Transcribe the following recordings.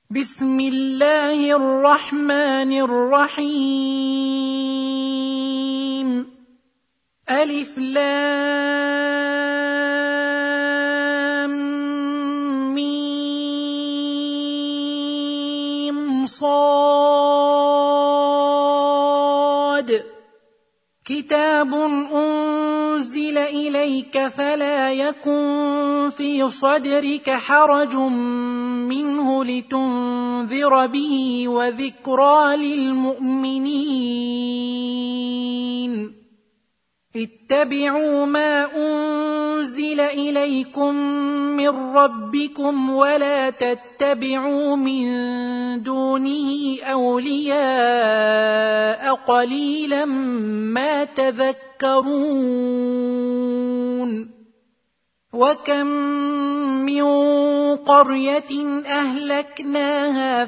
بسم الله الرحمن الرحيم ألف لام ميم صاد كتاب أنزل إليك فلا يكن في صدرك حرج منه لتنذر به وذكرى للمؤمنين اتبعوا ما أنزل إليكم من ربكم ولا تتبعوا من دونه أولياء قليلا ما تذكرون وكم من قرية أهلكناها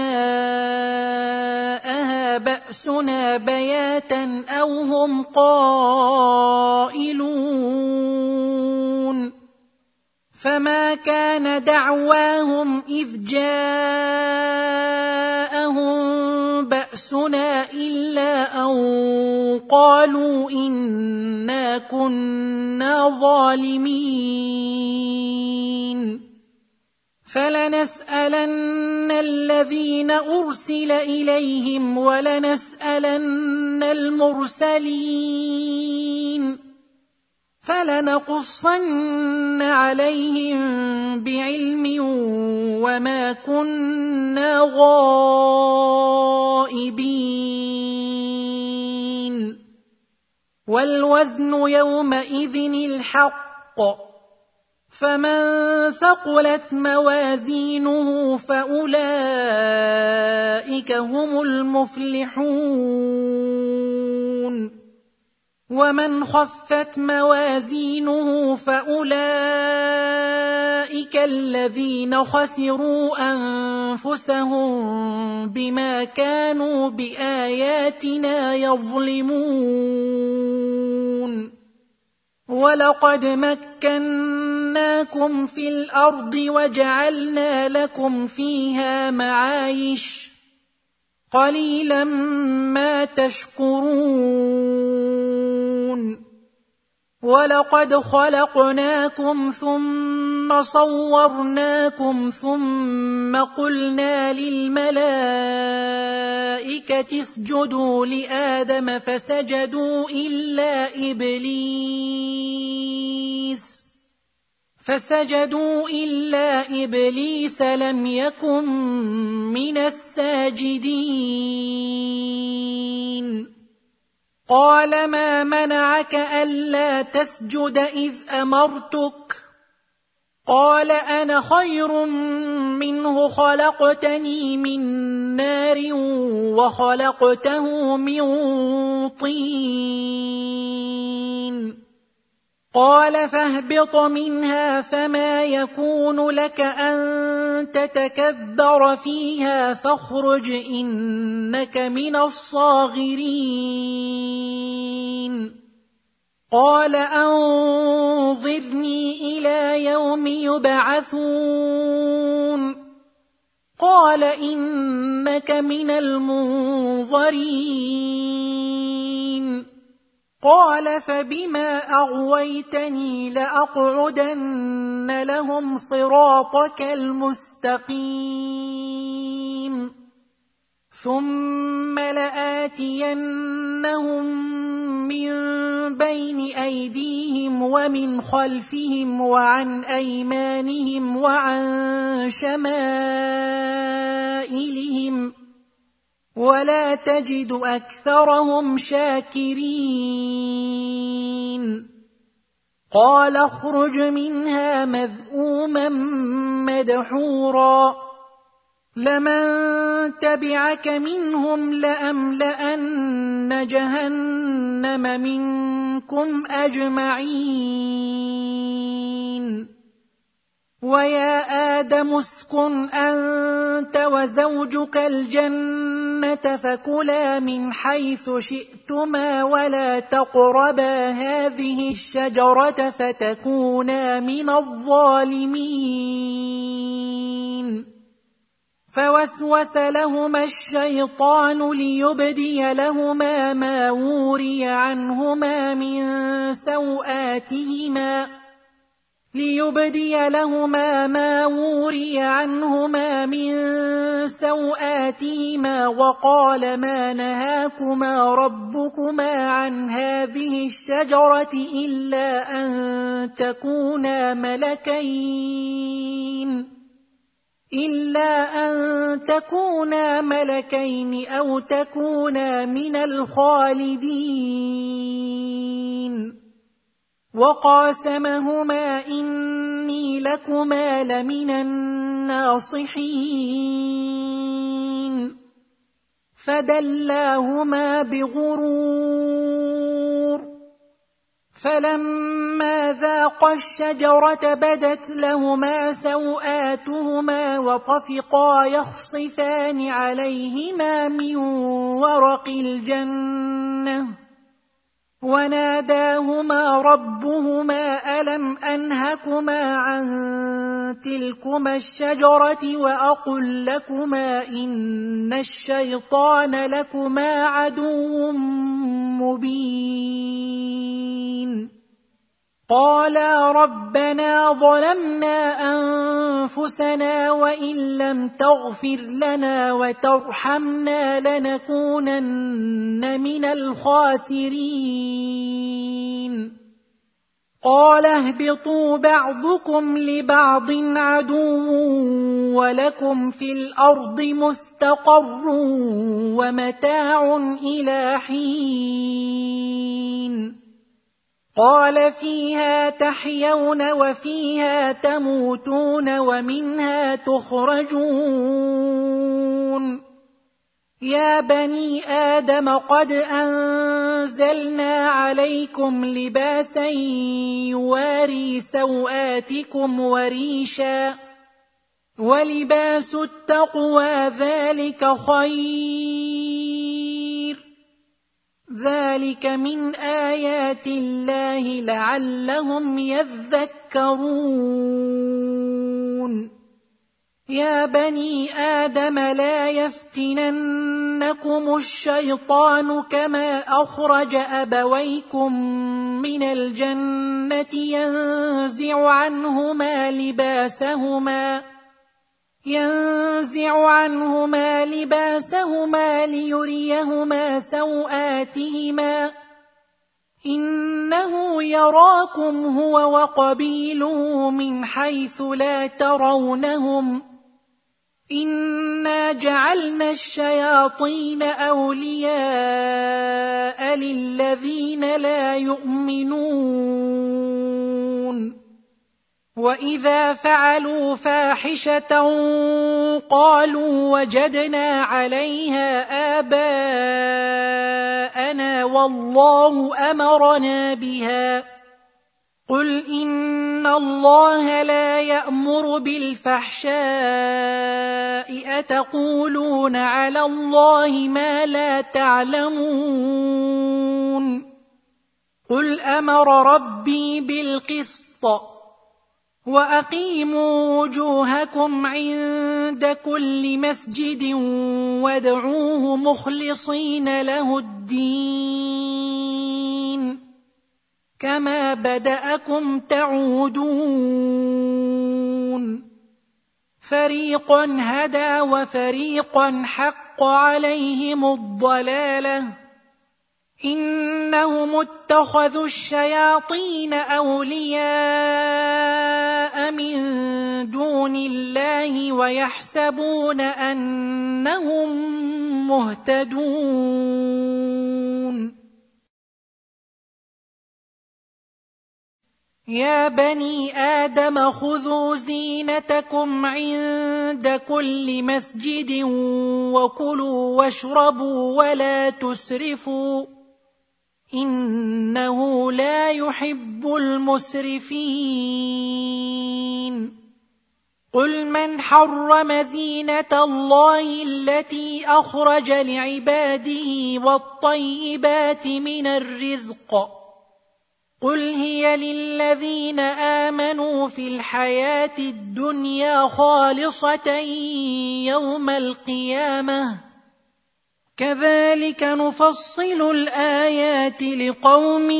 فجاءها بأسنا بياتا أو هم قائلون فما كان دعواهم إذ جاءهم بأسنا إلا أن قالوا إنا كنا ظالمين فلنسألن الذين أرسل إليهم ولنسألن المرسلين فلنقصن عليهم بعلم وما كنا غائبين والوزن يومئذ الحق فمن ثقلت موازينه فأولئك هم المفلحون ومن خفت موازينه فأولئك الذين خسروا أنفسهم بما كانوا بآياتنا يظلمون ولقد مكناكم في الأرض وجعلنا لكم فيها معايش قليلا ما تشكرون ولقد خلقناكم ثم صورناكم ثم قلنا للملائكة اسجدوا لآدم فسجدوا إلا إبليس لم يكن من الساجدين قال ما منعك ألا تسجد إذ أمرتك قال أنا خير منه خلقتني من نار وخلقته من طين قال فاهبط منها فما يكون لك أن تتكبر فيها فاخرج إنك من الصاغرين قال أنظرني إلى يوم يبعثون قال إنك من المنظرين قال فبما أغويتني لأقعدن لهم صراطك المستقيم ثم لآتينهم من بين أيديهم ومن خلفهم وعن أيمانهم وعن شمائلهم ولا تجد أكثرهم شاكرين قال اخرج منها مذءوما مدحورا لمن تبعك منهم لأملأن جهنم منكم أجمعين ويا آدم اسكن أنت وزوجك الجنة فكلا من حيث شئتما ولا تقربا هذه الشجرة فتكونا من الظالمين فوسوس لهما الشيطان ليبدي لهما ما وري عنهما من سوآتهما وقال ما نهاكما ربكما عن هذه الشجرة إلا أن تكونا ملكين أو تكونا من الخالدين وقاسمهما إني لكما لمن الناصحين فدلاهما بغرور فلما ذاقا الشجرة بدت لهما سوآتهما وطفقا يخصفان عليهما من ورق الجنة وناداهما ربهما ألم أنهكما عن تلكما الشجرة وأقل لكما إن الشيطان لكما عدو مبين قالا ربنا ظلمنا أنفسنا وإن لم تغفر لنا وترحمنا لنكونن من الخاسرين قال اهبطوا بعضكم لبعض عدو ولكم في الأرض مستقر ومتاع إلى حين قال فيها تحيون وفيها تموتون ومنها تخرجون يا بني آدم قد أنزلنا عليكم لباسا يواري سوآتكم وريشا ولباس التقوى ذلك خير ذلك من آيات الله لعلهم يذكرون يا بني آدم لا يفتننكم الشيطان كما أخرج أبويكم من الجنة ينزع عنهما لباسهما ليريهما سوآتهما إنه يراكم هو وقبيله من حيث لا ترونهم إنا جعلنا الشياطين أولياء للذين لا يؤمنون وإذا فعلوا فاحشة قالوا وجدنا عليها آباءنا والله أمرنا بها قل إن الله لا يأمر بالفحشاء أتقولون على الله ما لا تعلمون قل أمر ربي بالقسط وأقيموا وجوهكم عند كل مسجد وادعوه مخلصين له الدين كما بدأكم تعودون فريقا هدى وفريقا حق عليهم الضلالة إنهم اتخذوا الشياطين أولياء من دون الله ويحسبون أنهم مهتدون يا بني آدم خذوا زينتكم عند كل مسجد وكلوا واشربوا ولا تسرفوا إنه لا يحب المسرفين قل من حرم زينة الله التي أخرج لعباده والطيبات من الرزق قل هي للذين آمنوا في الحياة الدنيا خالصة يوم القيامة كذلك نفصل الآيات لقوم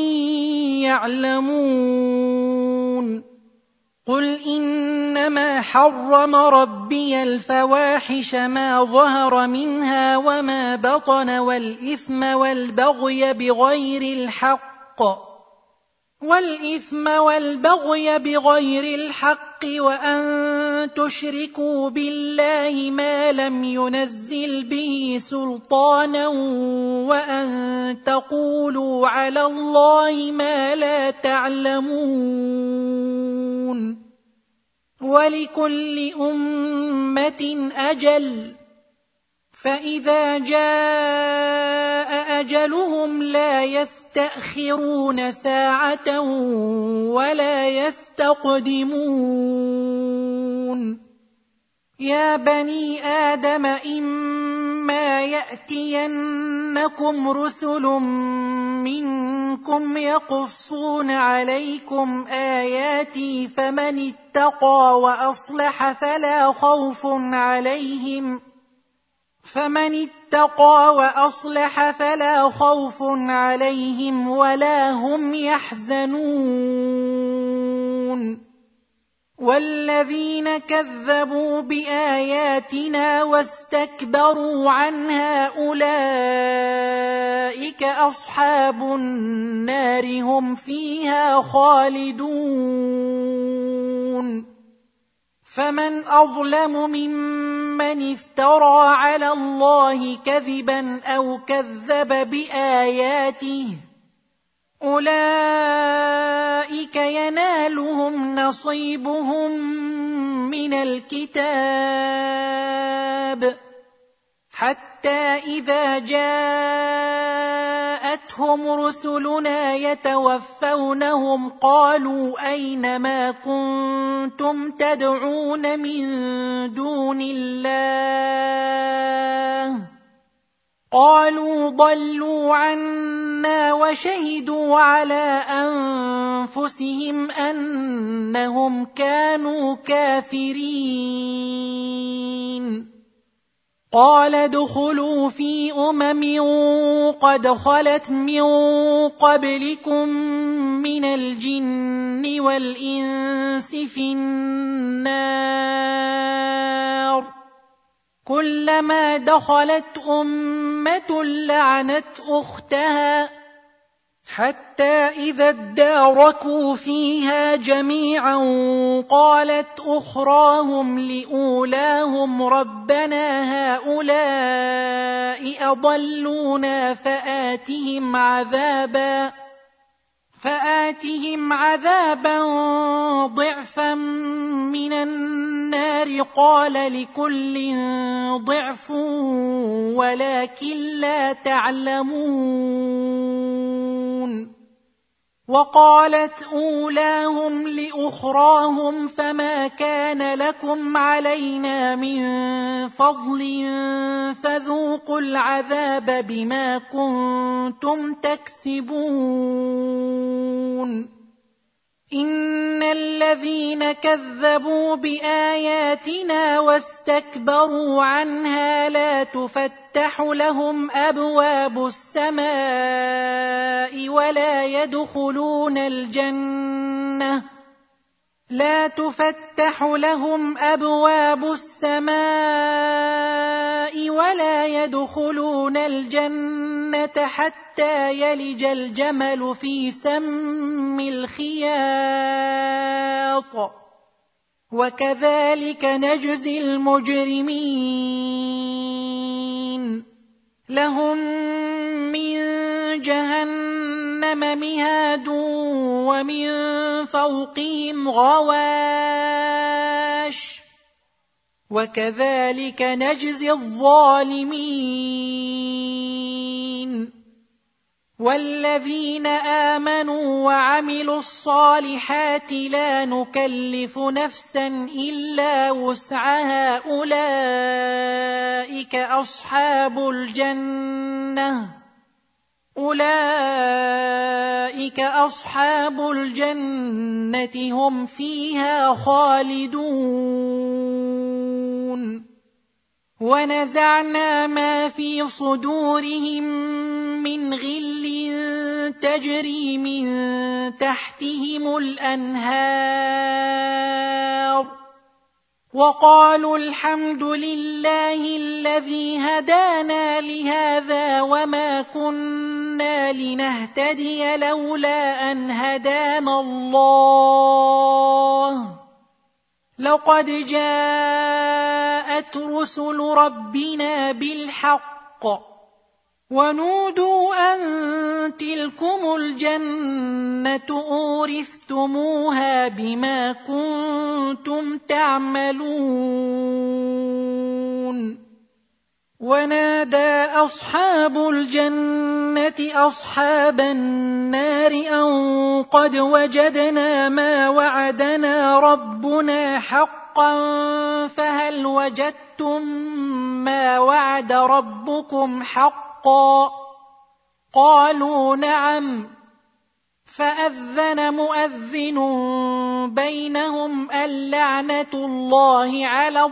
يعلمون قل إنما حرم ربي الفواحش ما ظهر منها وما بطن والإثم والبغي بغير الحق وأن تشركوا بالله ما لم ينزل به سلطانا وأن تقولوا على الله ما لا تعلمون ولكل أمة أجل فإذا جاء أجلهم لا يستأخرون ساعة ولا يستقدمون يا بني آدم إما يأتينكم رسل منكم يقصون عليكم آياتي فمن اتقى وأصلح فلا خوف عليهم ولا هم يحزنون والذين كذبوا بآياتنا واستكبروا عنها أولئك أصحاب النار هم فيها خالدون فمن أظلم ممن افترى على الله كذبا أو كذب بآياته أولئك ينالهم نصيبهم من الكتاب حتى إذا جاءتهم رسلنا يتوفونهم قالوا أين ما كنتم تدعون من دون الله قالوا ضلوا عنا وشهدوا على أنفسهم أنهم كانوا كافرين قال ادخلوا في قد خلت من قبلكم من الجن والإنس في النار كلما دخلت أمة لعنت أختها حتى إذا اداركوا فيها جميعا قالت أخراهم لأولاهم ربنا هؤلاء أضلونا فآتهم عذابا ضعفا من النار قال لكل ضعف ولكن لا تعلمون وقالت أولاهم لأخراهم فما كان لكم علينا من فضل فذوقوا العذاب بما كنتم تكسبون إن الذين كذبوا بآياتنا واستكبروا عنها لا تفتح لهم أبواب السماء ولا يدخلون الجنة حتى يلج الجمل في سم الخياط وكذلك نجزي المجرمين لهم من جهنم مهاد ومن فوقهم غواش وكذلك نجزي الظالمين والذين آمنوا وعملوا الصالحات لا نكلف نفسا إلا وسعها أولئك أولئك أصحاب الجنة هم فيها خالدون ونزعنا ما في صدورهم من غل تجري من تحتهم الأنهار وقالوا الحمد لله الذي هدانا لهذا وما كنا لنهتدي لولا أن هدانا الله لقد جاءت رسل ربنا بالحق ونودوا أن تلكم الجنة أورثتموها بما كنتم تعملون ونادى أصحاب الجنة أصحاب النار أن قد وجدنا ما وعدنا ربنا حقا فهل وجدتم ما وعد ربكم حقا قالوا نعم فأذن مؤذن بينهم اللعنة الله على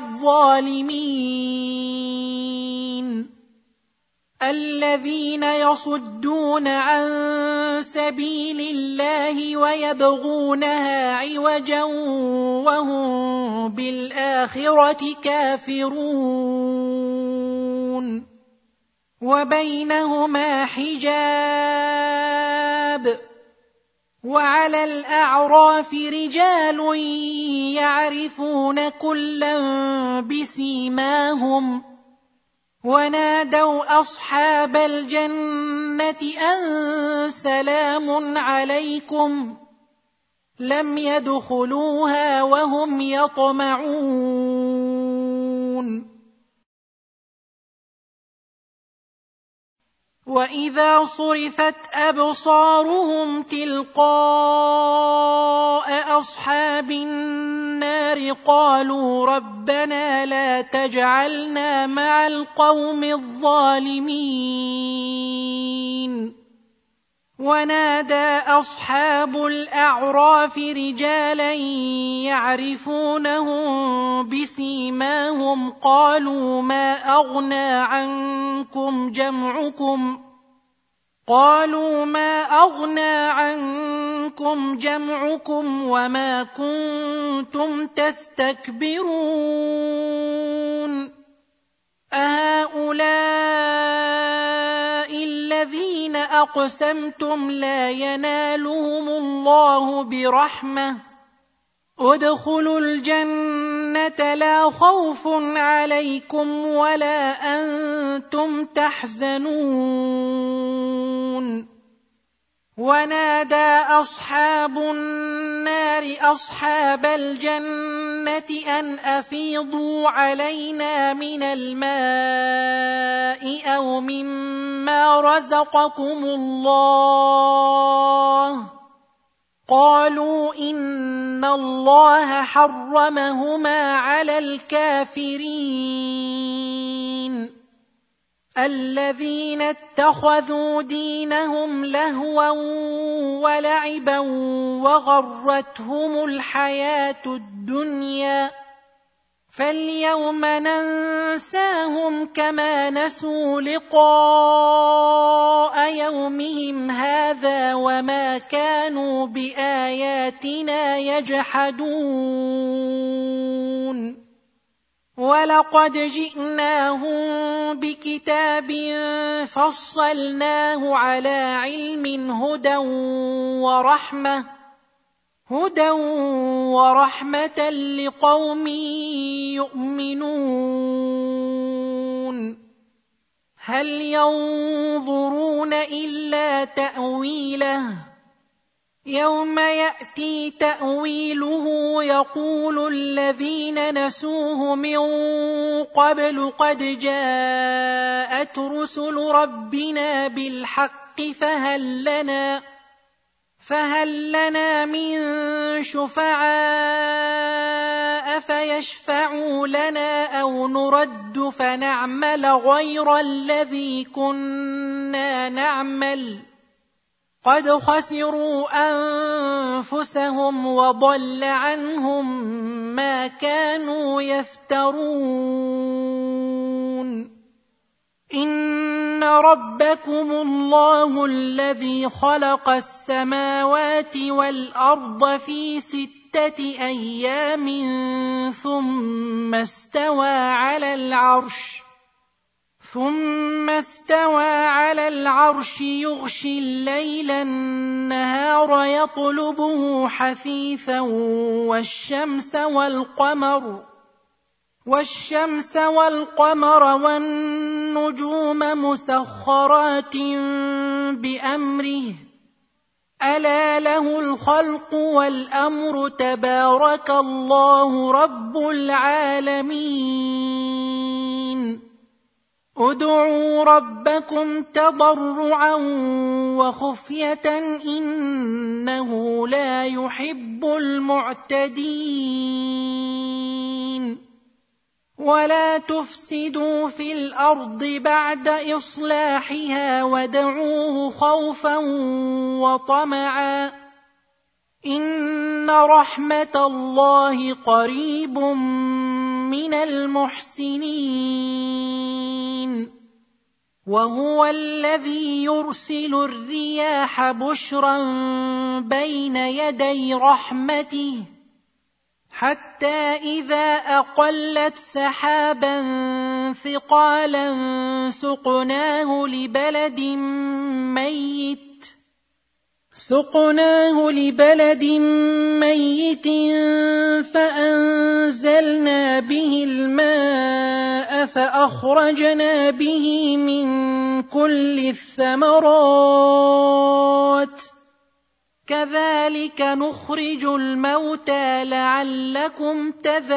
الظالمين الذين يصدون عن سبيل الله ويبغونها عوجا وهم بالآخرة كافرون وبينهما حجاب وعلى الأعراف رجال يعرفون كلا بسيماهم ونادوا أصحاب الجنة أن سلام عليكم لم يدخلوها وهم يطمعون وإذا صرفت أبصارهم تلقاء أصحاب النار قالوا ربنا لا تجعلنا مع القوم الظالمين ونادى أصحاب الأعراف رجالا يعرفونهم بسيماهم قالوا ما أغنى عنكم جمعكم وما كنتم تستكبرون أهؤلاء الذين أقسمتم لا ينالهم الله برحمة ادخلوا الجنة لا خوف عليكم ولا أنتم تحزنون ونادى أصحاب النار أصحاب الجنة أن أفيضوا علينا من الماء أو مما رزقكم الله قالوا إن الله حرمهما على الكافرين الذين اتخذوا دينهم لهوا ولعبا وغرتهم الحياة الدنيا فاليوم ننساهم كما نسوا لقاء يومهم هذا وما كانوا بآياتنا يجحدون ولقد جئناهم بكتاب فصلناه على علم هدى ورحمة لقوم يؤمنون هل ينظرون إلا تأويله يوم يأتي تأويله يقول الذين نسوه من قبل قد جاءت رسل ربنا بالحق فهل لنا من شفعاء فيشفعوا لنا أو نرد فنعمل غير الذي كنا نعمل قد خسروا أنفسهم وضل عنهم ما كانوا يفترون إن ربكم الله الذي خلق السماوات والأرض في 6 أيام ثم استوى على العرش يغشي الليل النهار يطلبه حثيثا والشمس والقمر والنجوم مسخرات بأمره ألا له الخلق والأمر تبارك الله رب العالمين ادعوا ربكم تضرعا وخفية إنه لا يحب المعتدين ولا تفسدوا في الأرض بعد إصلاحها وادعوه خوفا وطمعا إن رحمة الله قريب من المحسنين وهو الذي يرسل الرياح بشرا بين يدي رحمته حتى إذا أقلت سحابا ثقالا سقناه لبلد ميت فأنزلنا به الماء فأخرجنا به من كل الثمرات كذلك نخرج الموتى لعلكم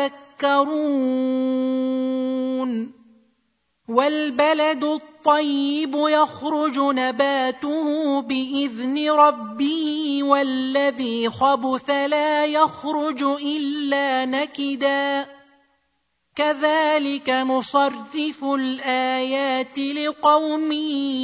تذكرون والبلد الطيب يخرج نباته بإذن ربه والذي خبث لا يخرج إلا نكدا كذلك نصرف الآيات لقوم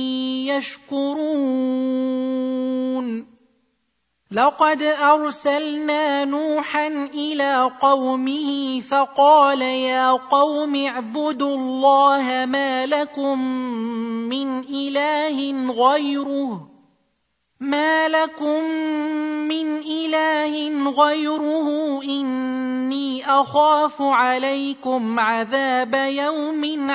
يشكرون لقد أرسلنا نوحا إلى قومه فقال يا قوم اعبدوا الله ما لكم من إله غيره إني أخاف عليكم عذاب يوم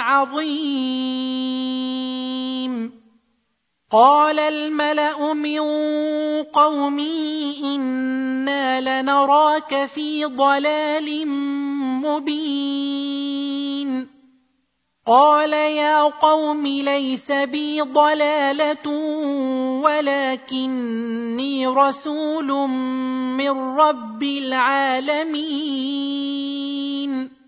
عظيم قال الملأ من قومه إنا لنراك في ضلال مبين قال يا قوم ليس بي ضلالة ولكني رسول من رب العالمين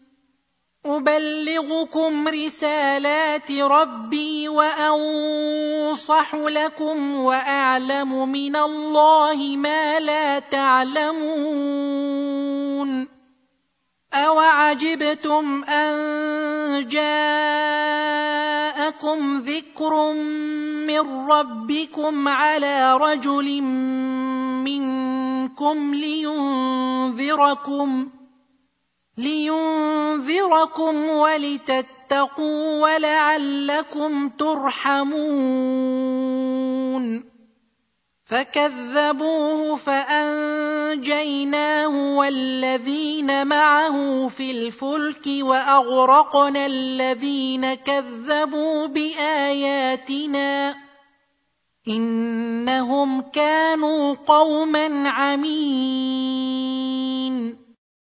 أبلغكم رسالات ربي وأنصح لكم وأعلم من الله ما لا تعلمون أوعجبتم أن جاءكم ذكر من ربكم على رجل منكم لينذركم ولتتقوا ولعلكم ترحمون فكذبوه فأنجيناه والذين معه في الفلك وأغرقنا الذين كذبوا بآياتنا إنهم كانوا قوما عمين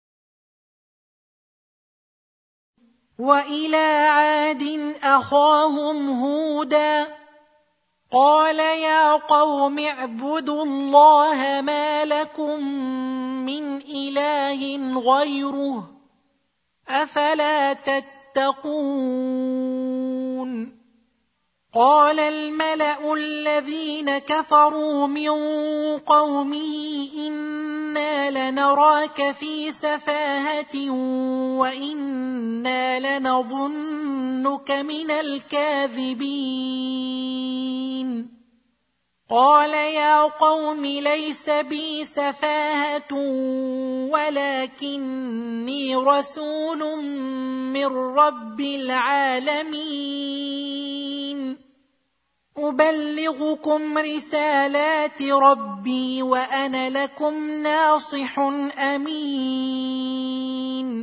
وإلى عاد أخاهم هودا قال يا قوم اعبدوا الله ما لكم من إله غيره أفلا تتقون قال الملأ الذين كفروا من قومه إنا لنراك في سفاهة وإنا لنظنك من الكاذبين قال يا قوم ليس بي سفاهة ولكني رسول من رب العالمين أبلغكم رسالات ربي وأنا لكم ناصح أمين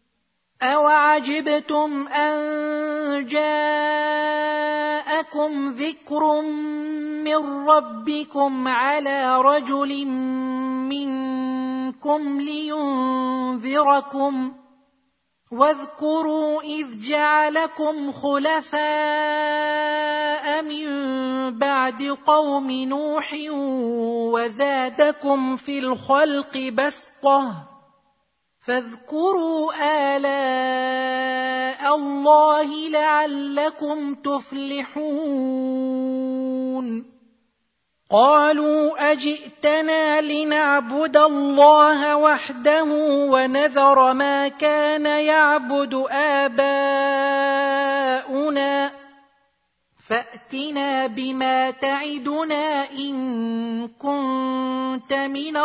أوعجبتم أن جاءكم ذكر من ربكم على رجل منكم لينذركم واذكروا إذ جعلكم خلفاء من بعد قوم نوح وزادكم في الخلق بسطة فاذكروا آلاء الله لعلكم تفلحون قالوا أجئتنا لنعبد الله وحده ونذر ما كان يعبد آباؤنا فأتنا بما تعدنا إن كنت من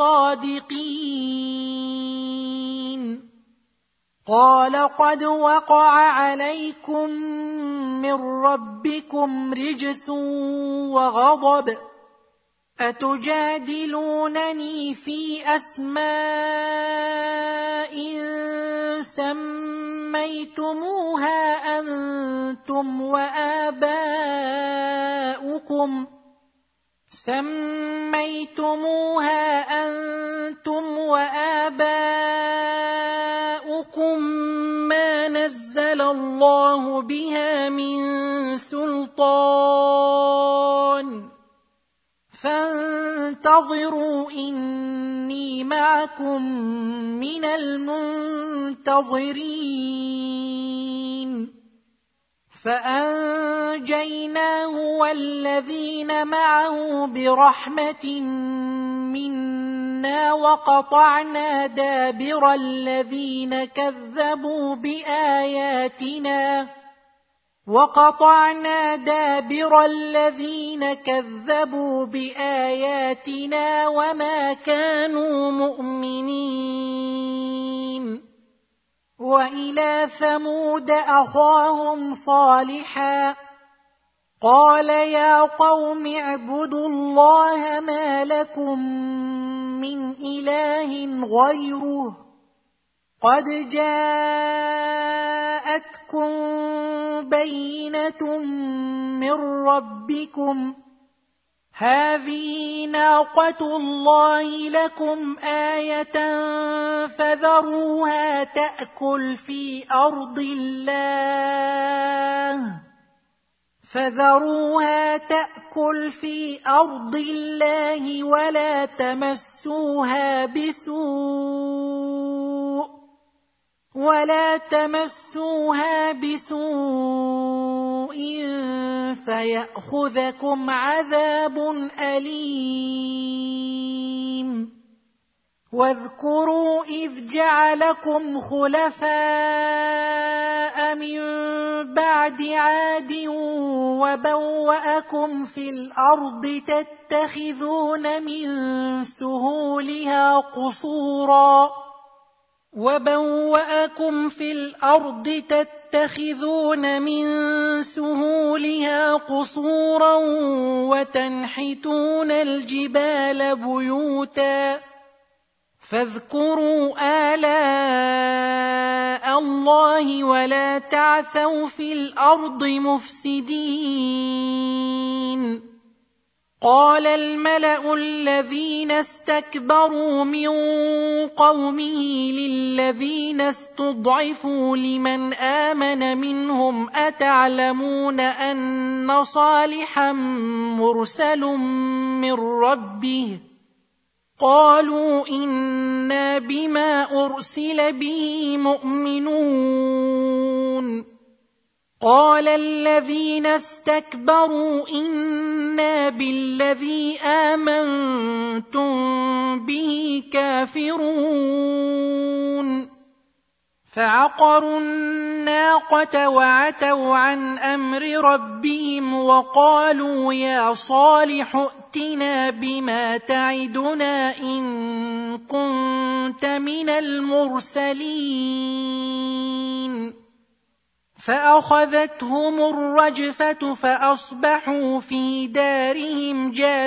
الصادقين قال قد وقع عليكم من ربكم رجس وغضب أتجادلونني في أسماء سميتموها أنتم وآباؤكم ما نزل الله بها من سلطان فانتظروا إني معكم من المنتظرين فأنجيناه والذين معه برحمة منا وقطعنا دابر الذين كذبوا بآياتنا وما كانوا مؤمنين وإلى ثمود أخاهم صالحا قال يا قوم اعبدوا الله ما لكم من إله غيره قد جاءتكم بينة من ربكم هذه ناقة الله لكم آية فذروها تأكل في أرض الله ولا تمسوها بسوء فيأخذكم عذاب أليم واذكروا إذ جعلكم خلفاء من بعد عاد وبوأكم في الأرض تتخذون من سهولها قصورا وتنحتون الجبال بيوتا فاذكروا آلاء الله ولا تعثوا في الأرض مفسدين قال الملأ الذين استكبروا من قومه للذين استضعفوا لمن آمن منهم أتعلمون أن صالحا مرسل من ربه قالوا إنا بما أرسل به مؤمنون قال الذين استكبروا إنا بالذي آمنتم به كافرون فعقروا الناقة وعتوا عن أمر ربهم وقالوا يا صالح ائتنا بما تعدنا إن كنت من المرسلين فأخذتهم الرجفة فأصبحوا في دارهم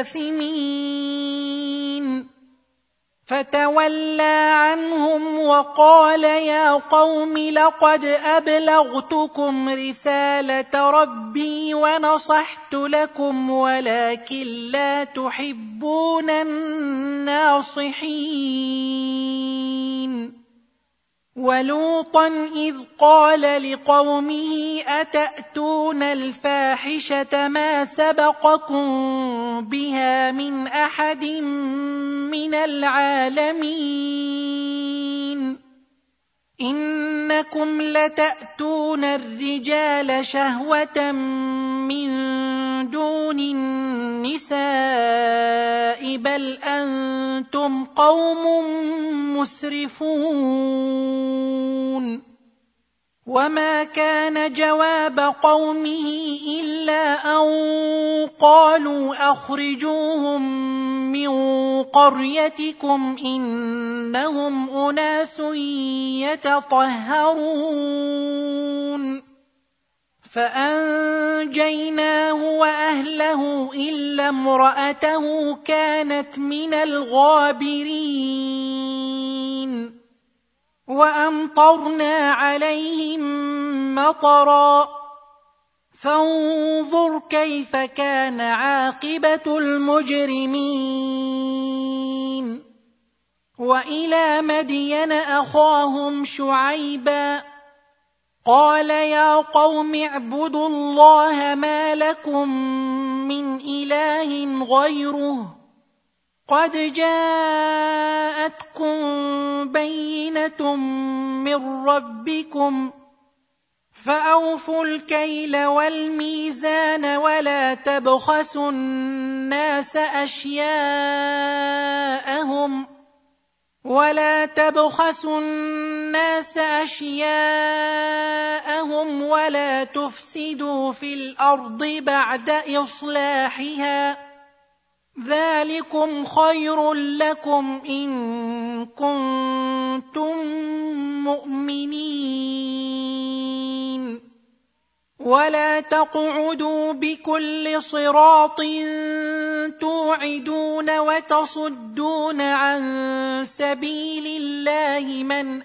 جاثمين فتولى عنهم وقال يا قوم لقد أبلغتكم رسالة ربي ونصحت لكم ولكن لا تحبون الناصحين ولوطا إذ قال لقومه أتأتون الفاحشة ما سبقكم بها من أحد من العالمين إنكم لتأتون الرجال شهوة من دون النساء بل أنتم قوم مسرفون وما كان جواب قومه إلا أن قالوا أخرجوهم من قريتكم إنهم أناس يتطهرون فأنجيناه وأهله إلا امرأته كانت من الغابرين وأمطرنا عليهم مطرا فانظر كيف كان عاقبة المجرمين وإلى مدين أخاهم شعيبا قال يا قوم اعبدوا الله ما لكم من إله غيره قد جاءتكم بينة من ربكم فأوفوا الكيل والميزان ولا تبخسوا الناس أشياءهم ولا تفسدوا في الأرض بعد إصلاحها ذلكم خير لكم إن كنتم مؤمنين ولا تقعدوا بكل صراط توعدون وتصدون عن سبيل الله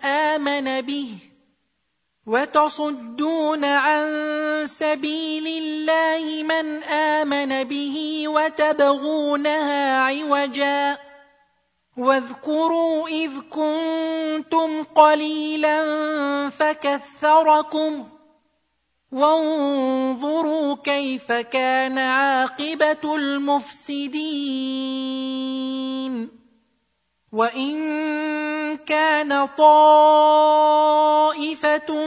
من آمن به وتبغونها عوجا واذكروا إذ كنتم قليلا فكثركم وانظروا كيف كان عاقبة المفسدين وإن كان طائفة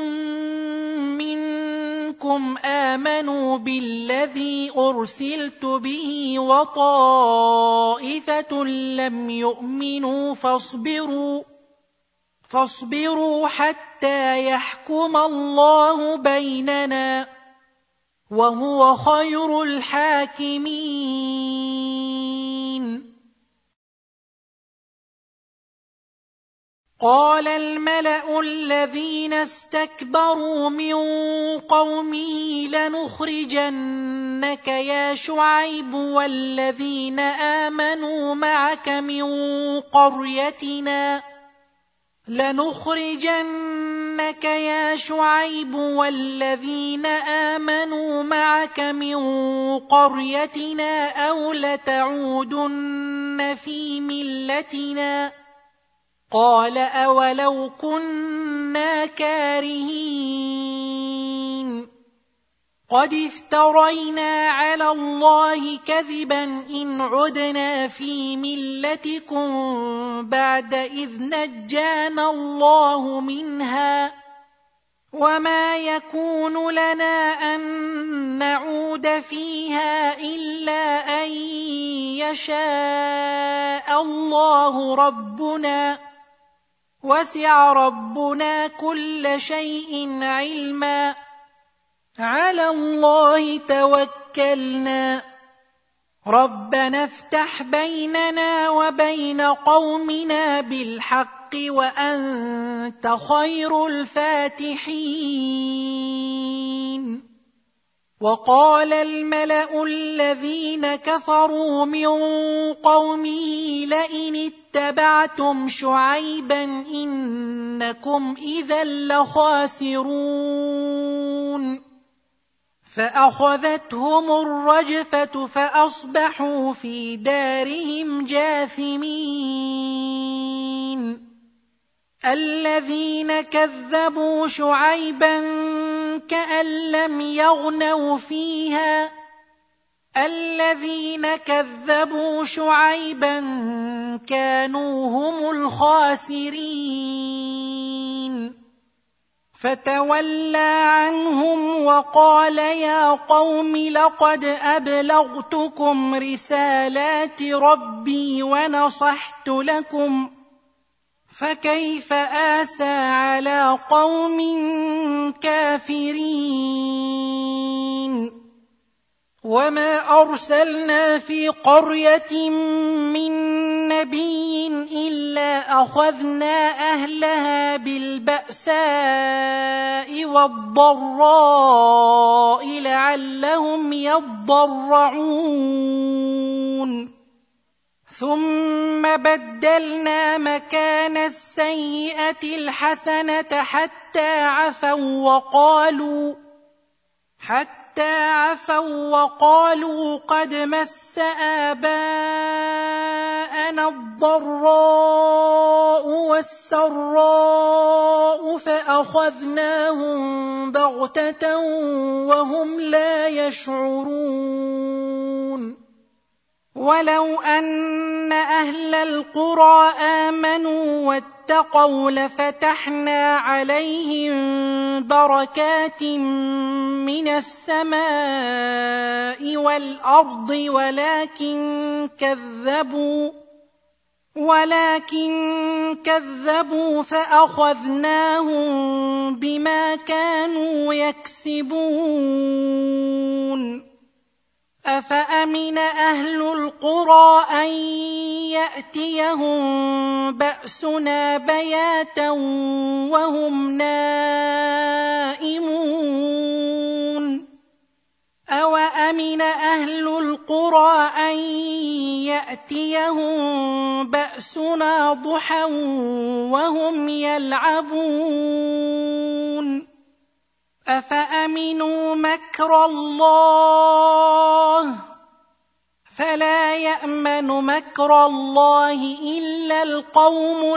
منكم آمنوا بالذي أرسلت به وطائفة لم يؤمنوا فاصبروا حتى يحكم الله بيننا وهو خير الحاكمين قال الملأ الذين استكبروا من قومه لنخرجنك يا شعيب والذين آمنوا معك من قريتنا أو لتعودن في ملتنا قال أولو كنا كارهين قد افترينا على الله كذبا إن عدنا في ملتكم بعد إذ نجانا الله منها وما يكون لنا أن نعود فيها إلا أن يشاء الله ربنا وسع ربنا كل شيء علما على الله توكلنا ربنا افتح بيننا وبين قومنا بالحق وأنت خير الفاتحين. وقال الملأ الذين كفروا من قومه لئن اتبعتم شعيبا إنكم إذا لخاسرون فأخذتهم الرجفة فأصبحوا في دارهم جاثمين. الذين كذبوا شعيبا كأن لم يغنوا فيها الذين كذبوا شعيبا كانوا هم الخاسرين. فتولى عنهم وقال يا قوم لقد أبلغتكم رسالات ربي ونصحت لكم فكيف آسى على قوم كافرين. وما أرسلنا في قرية من نبي إلا أخذنا أهلها بالبأساء والضراء لعلهم يضرعون ثم بدلنا مكان السيئة الحسنة حتى عفوا وقالوا قد مس آباءنا الضراء والسراء فأخذناهم بغتة وهم لا يشعرون. ولو أن أهل القرى آمنوا واتقوا لفتحنا عليهم بركات من السماء والأرض ولكن كذبوا فأخذناهم بما كانوا يكسبون. أفأمن أهل القرى أن يأتيهم بأسنا بياتا وهم نائمون أوأمن أهل القرى أن يأتيهم بأسنا ضحى وهم يلعبون أفأمنوا مكر الله فلا يأمن مكر الله إلا القوم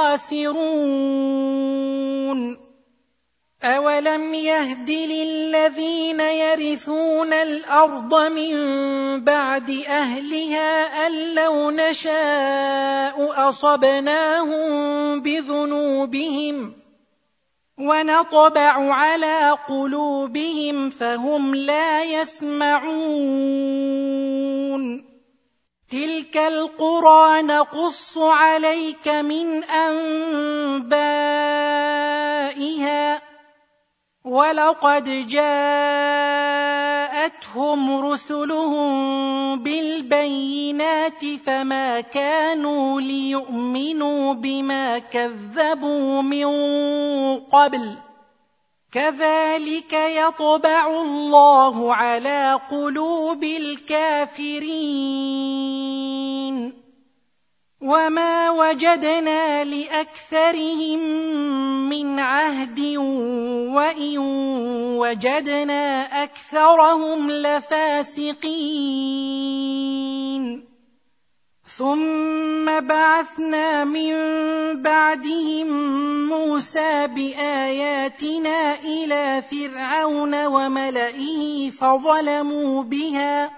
الخاسرون. أولم يهد للذين يرثون الأرض من بعد أهلها أن لو نشاء أصبناهم بذنوبهم ونطبع على قلوبهم فهم لا يسمعون. تلك القرى نقص عليك من أنبائها ولقد جاءتهم رسلهم بالبينات فما كانوا ليؤمنوا بما كذبوا من قبل كذلك يطبع الله على قلوب الكافرين. وما وجدنا لأكثرهم من عهد وإن وجدنا أكثرهم لفاسقين. ثم بعثنا من بعدهم موسى بآياتنا إلى فرعون وملئه فظلموا بها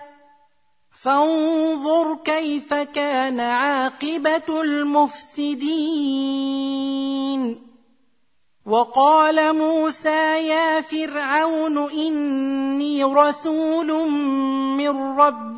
فانظر كيف كان عاقبة المفسدين. وقال موسى يا فرعون إني رسول من رب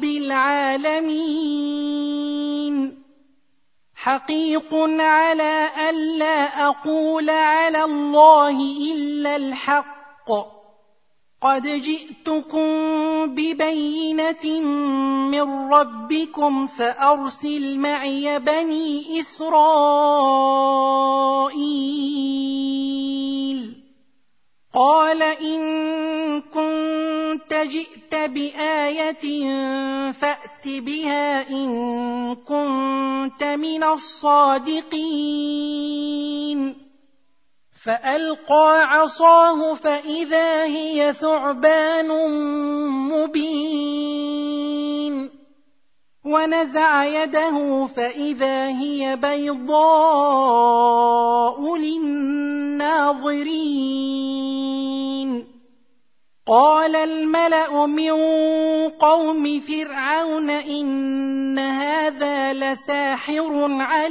العالمين حقيق على ألا أقول على الله إلا الحق قد جئتكم ببينة من ربكم فأرسل معي بني إسرائيل قال إن كنت جئت بآية فأت بها إن كنت من الصادقين فألقى عصاه فإذا هي ثعبان مبين ونزع يده فإذا هي بيضاء للناظرين قال الملأ من قوم فرعون إن هذا لساحر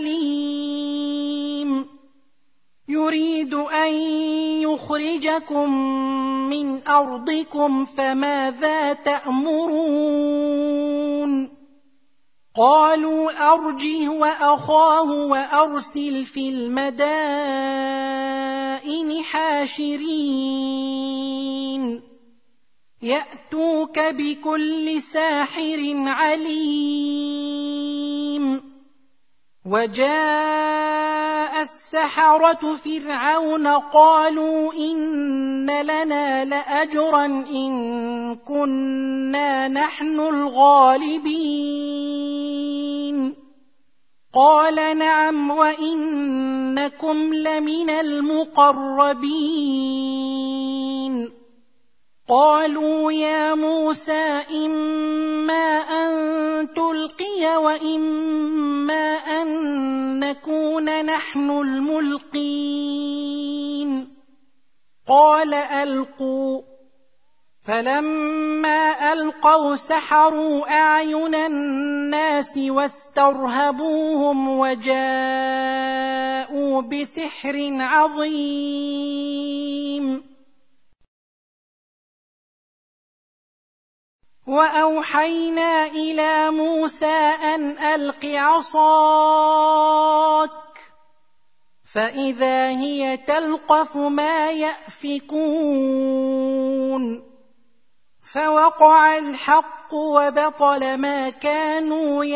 عليم يريد أن يخرجكم من أرضكم فماذا تأمرون قالوا أرجه وأخاه وأرسل في المدائن حاشرين يأتوك بكل ساحر عليم وجاء السحرة فرعون قالوا إن لنا لأجرا إن كنا نحن الغالبين قال نعم وإنكم لمن المقربين قالوا يا موسى إما أن تلقي وإما أن نكون نحن الملقين قال ألقوا فلما ألقوا سحروا أعين الناس واسترهبوهم وجاءوا بسحر عظيم وأوحينا إلى موسى أن ألق عصاك فإذا هي تلقف ما يأفكون فوقع الحق وبطل ما كانوا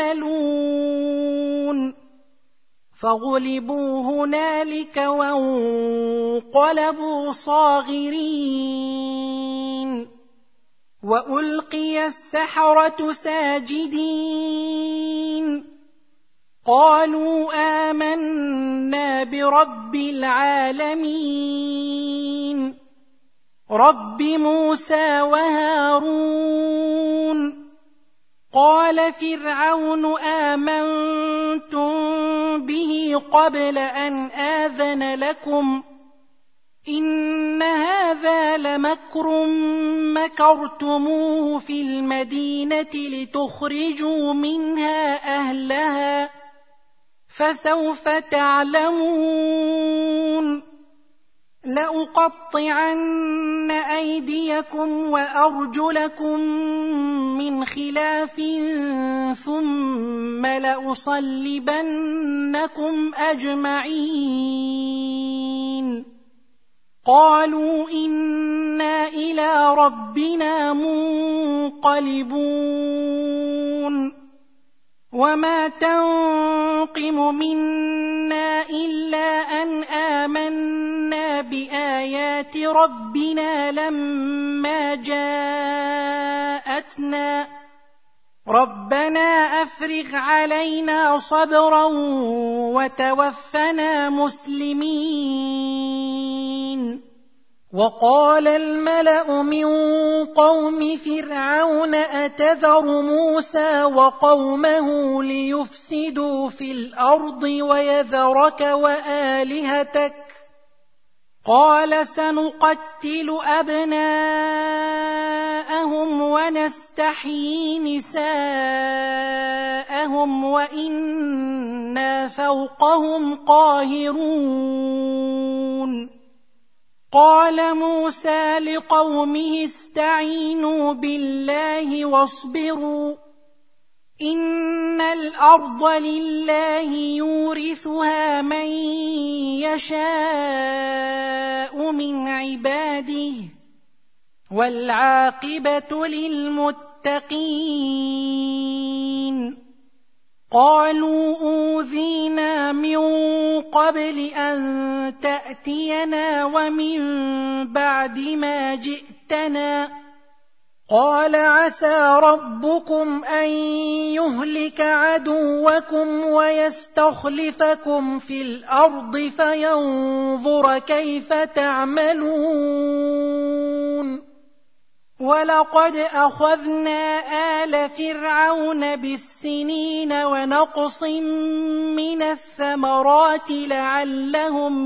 يعملون فغلبوا هنالك وانقلبوا صاغرين وألقي السحرة ساجدين قالوا آمنا برب العالمين رب موسى وهارون قال فرعون آمنتم به قبل أن آذن لكم إن هذا لمكر مكرتموه في المدينة لتخرجوا منها أهلها فسوف تعلمون لأقطعن أيديكم وأرجلكم من خلاف ثم لأصلبنكم أجمعين قالوا إنا إلى ربنا منقلبون وما تنقم منا إلا أن آمنا بآيات ربنا لما جاءتنا ربنا أفرغ علينا صبرا وتوفنا مسلمين وقال الملأ من قوم فرعون أتذر موسى وقومه ليفسدوا في الأرض ويذرك وآلهتك قال سنقتل أبناءهم ونستحيي نساءهم وإنا فوقهم قاهرون قال موسى لقومه استعينوا بالله واصبروا إن الأرض لله يورثها من يشاء من عباده والعاقبة للمتقين قالوا أوذينا من قبل أن تأتينا ومن بعد ما جئتنا قال عسى ربكم أن يهلك عدوكم ويستخلفكم في الأرض فينظر كيف تعملون ولقد أخذنا آل فرعون بالسنين ونقص من الثمرات لعلهم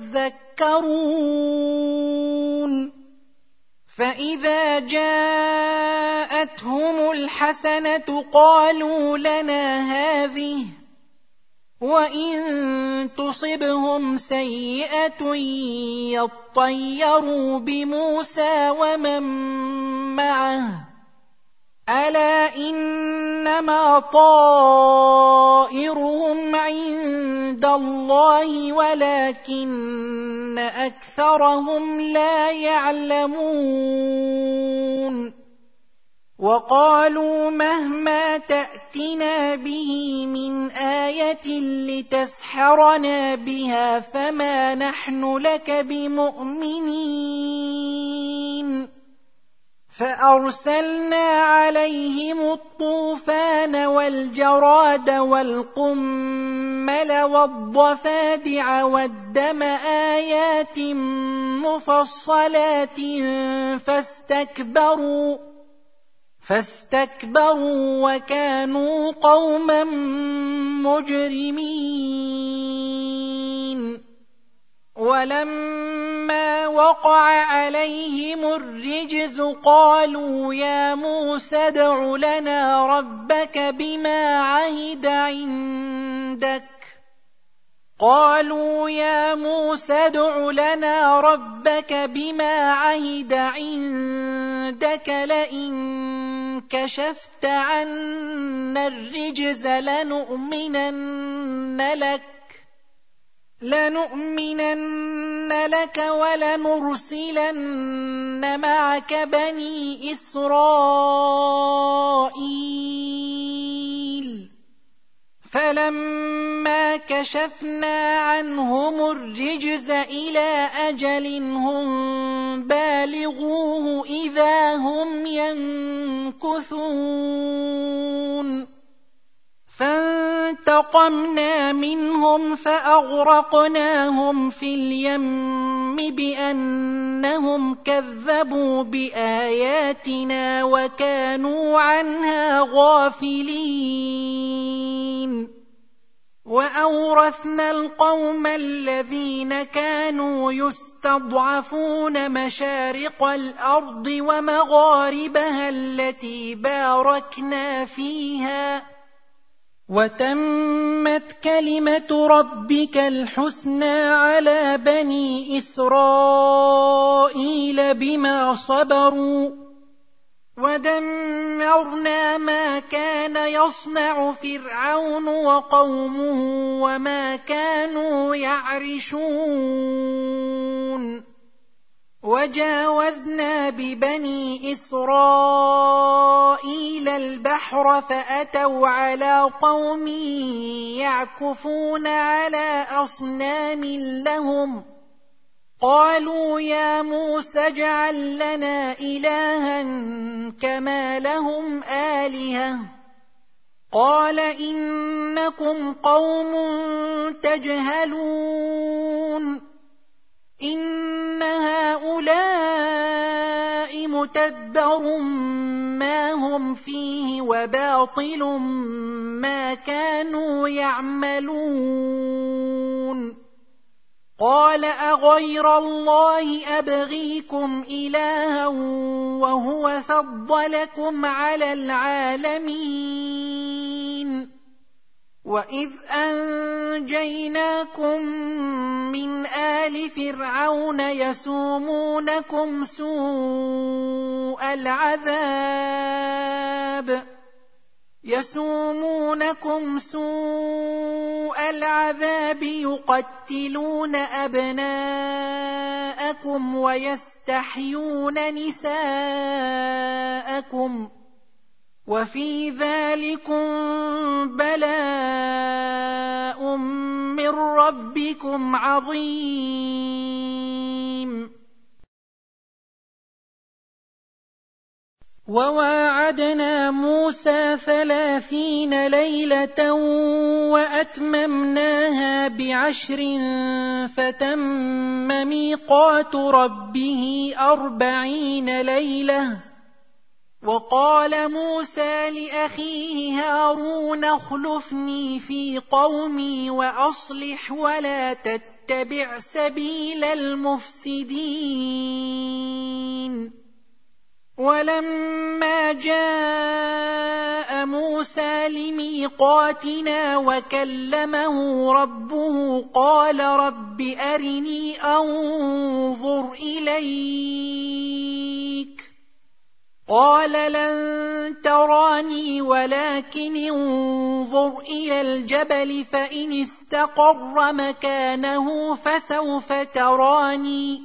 يذكرون فإذا جاءتهم الحسنة قالوا لنا هذه وإن تصبهم سيئة يطيروا بموسى ومن معه ألا إنما طائرهم عند الله ولكن أكثرهم لا يعلمون وقالوا مهما تأتنا به من آية لتسحرنا بها فما نحن لك بمؤمنين فأرسلنا عليهم الطوفان والجراد والقمل والضفادع والدم آيات مفصلات فاستكبروا وكانوا قوما مجرمين ولما وقع عليهم الرجز قالوا يا موسى ادع لنا ربك بما عهد عندك لئن كشفت عنا الرجز لنؤمنن لك ولنرسلن معك بني إسرائيل فلما كشفنا عنهم الرجز إلى أجل هم بالغوه إذا هم ينكثون فانتقمنا منهم فأغرقناهم في اليم بأنهم كذبوا بآياتنا وكانوا عنها غافلين وأورثنا القوم الذين كانوا يستضعفون مشارق الأرض ومغاربها التي باركنا فيها وتمت كلمة ربك الحسنى على بني إسرائيل بما صبروا ودمرنا ما كان يصنع فرعون وقومه وما كانوا يعرشون وجاوزنا ببني إسرائيل البحر فأتوا على قوم يعكفون على أصنام لهم قالوا يا موسى اجعل لنا إلها كما لهم آلهة قال إنكم قوم تجهلون إن هؤلاء متبر ما هم فيه وباطل ما كانوا يعملون قال أغير الله أبغيكم إلها وهو فضلكم على العالمين وإذ أنجيناكم من آل فرعون يسومونكم سوء العذاب يقتلون أبناءكم ويستحيون نساءكم وفي ذلكم بلاء من ربكم عظيم. وواعدنا موسى 30 ليلة وأتممناها ب10 فتم ميقات ربه 40 ليلة. وقال موسى لأخيه هارون اخلفني في قومي وأصلح ولا تتبع سبيل المفسدين. ولما جاء موسى لميقاتنا وكلمه ربه قال رب أرني أنظر إليك قال لن تراني ولكن انظر إلى الجبل فإن استقر مكانه فسوف تراني.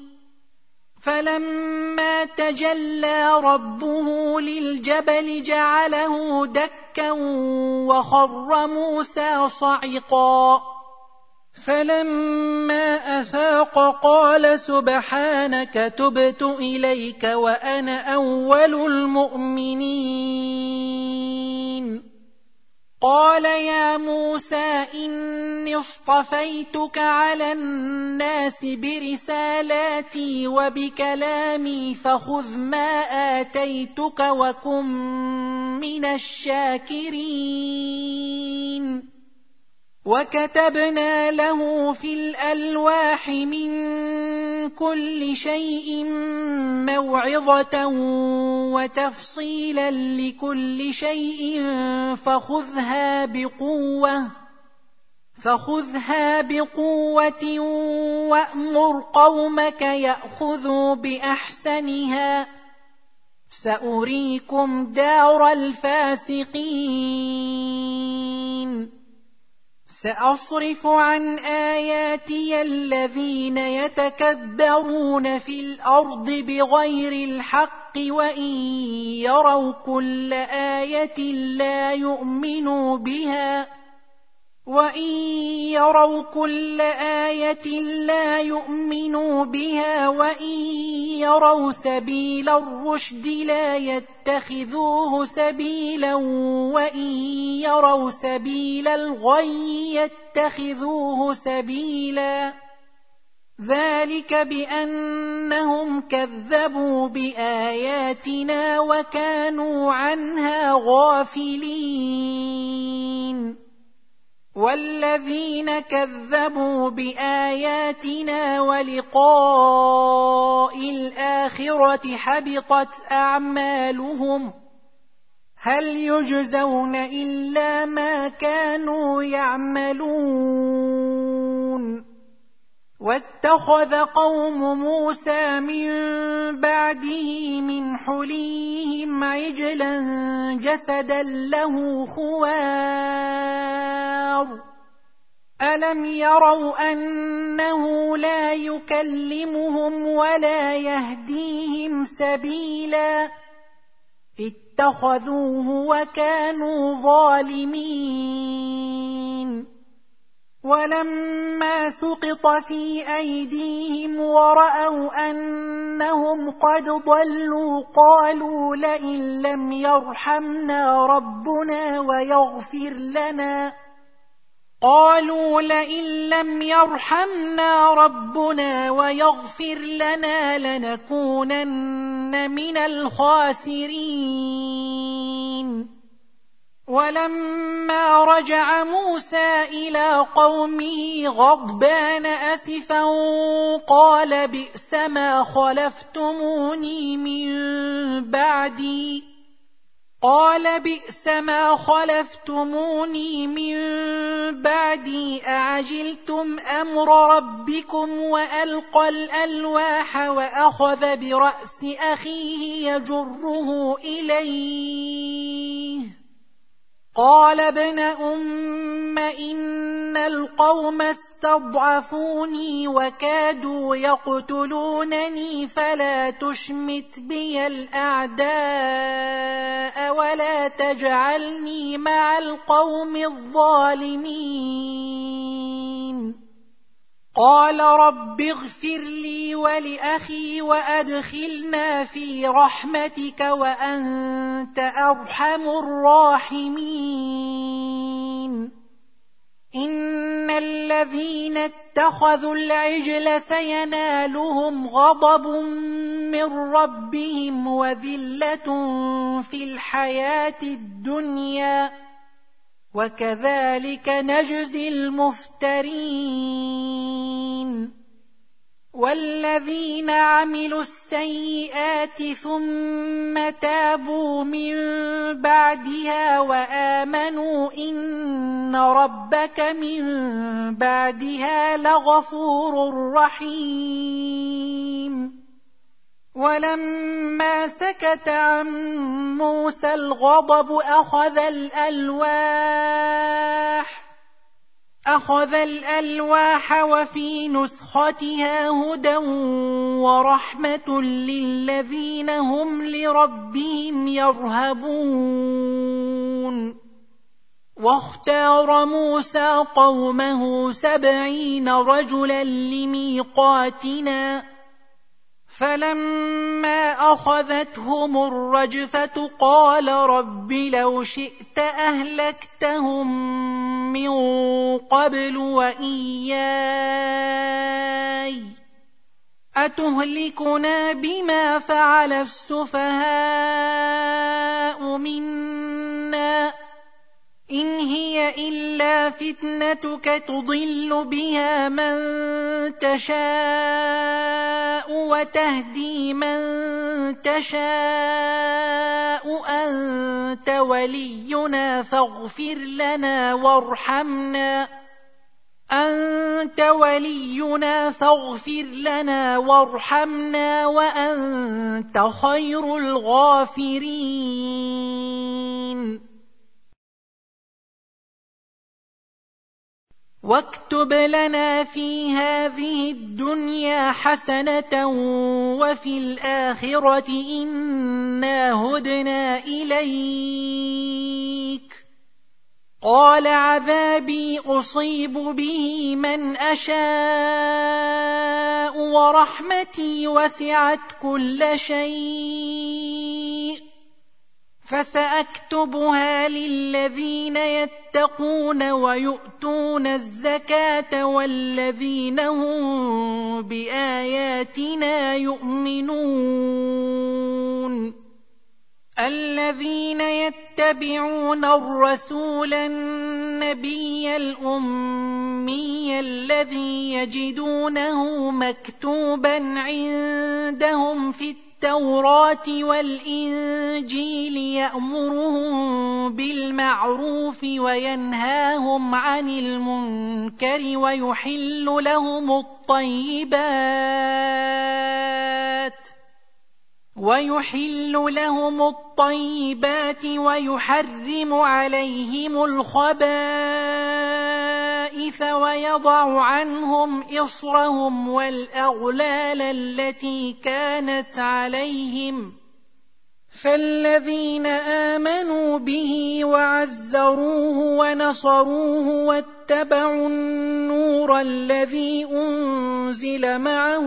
فلما تجلى ربه للجبل جعله دكا وخر موسى صعقا. فلما أفاق قال سبحانك تبت إليك وأنا أول المؤمنين. قال يا موسى إني اصطفيتك على الناس برسالاتي وبكلامي فخذ ما آتيتك وكن من الشاكرين. وكتبنا له في الألواح من كل شيء موعظة وتفصيلا لكل شيء فخذها بقوة وأمر قومك يأخذوا بأحسنها سأريكم دار الفاسقين. سأصرف عن آياتي الذين يتكبرون في الأرض بغير الحق وإن يروا كل آية لا يؤمنوا بها وإن يروا سبيل الرشد لا يتخذوه سبيلا وإن يروا سبيل الغي يتخذوه سبيلا. ذلك بأنهم كذبوا بآياتنا وكانوا عنها غافلين. والذين كذبوا بآياتنا ولقاء الآخرة حبطت أعمالهم هل يجزون إلا ما كانوا يعملون. واتخذ قوم موسى من بعده من حليهم عجلا جسدا له خوار ألم يروا أنه لا يكلمهم ولا يهديهم سبيلا اتخذوه وكانوا ظالمين. ولما سقط في أيديهم ورأوا أنهم قد ضلوا قالوا لئن لم يرحمنا ربنا ويغفر لنا لنكونن من الخاسرين. ولما رجع موسى إلى قومه غضبان أسفا قال بئسما خلفتموني من بعدي أعجلتم أمر ربكم وألقى الألواح وأخذ برأس أخيه يجره إليه قال ابن أم إن القوم استضعفوني وكادوا يقتلونني فلا تشمت بي الأعداء ولا تجعلني مع القوم الظالمين قال رب اغفر لي ولأخي وأدخلنا في رحمتك وأنت أرحم الراحمين إن الذين اتخذوا العجل سينالهم غضب من ربهم وذلة في الحياة الدنيا وكذلك نجزي المفترين والذين عملوا السيئات ثم تابوا من بعدها وآمنوا إن ربك من بعدها لغفور رحيم ولما سكت عن موسى الغضب أخذ الألواح وفي نسختها هدى ورحمة للذين هم لربهم يرهبون واختار موسى قومه 70 رجلا لميقاتنا فلما أخذتهم الرجفة قال رب لو شئت أهلكتهم من قبل وإياي أتهلكنا بما فعل السفهاء منا إن هي إلا فتنتك تضل بها من تشاء وتهدي من تشاء أنت ولينا فاغفر لنا وارحمنا وأنت خير الغافرين واكتب لنا في هذه الدنيا حسنة وفي الآخرة إنا هدنا إليك قال عذابي أصيب به من أشاء ورحمتي وسعت كل شيء فسأكتبها للذين يتقون ويؤتون الزكاة والذين هم بآياتنا يؤمنون الذين يتبعون الرسول النبي الأمي الذي يجدونه مكتوبا عندهم في التوراة والإنجيل يأمرهم بالمعروف وينهاهم عن المنكر ويحل لهم الطيبات ويحرم عليهم الخبائث ويضع عنهم إصرهم والأغلال التي كانت عليهم فالذين آمنوا به وعزروه ونصروه واتبعوا النور الذي أنزل معه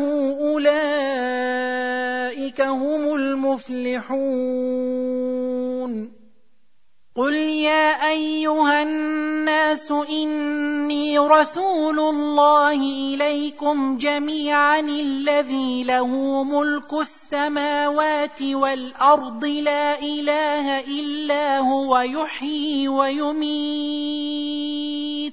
أولئك هم المفلحون قل يا أيها الناس إني رسول الله إليكم جميعا الذي له ملك السماوات والأرض لا إله إلا هو يحيي ويميت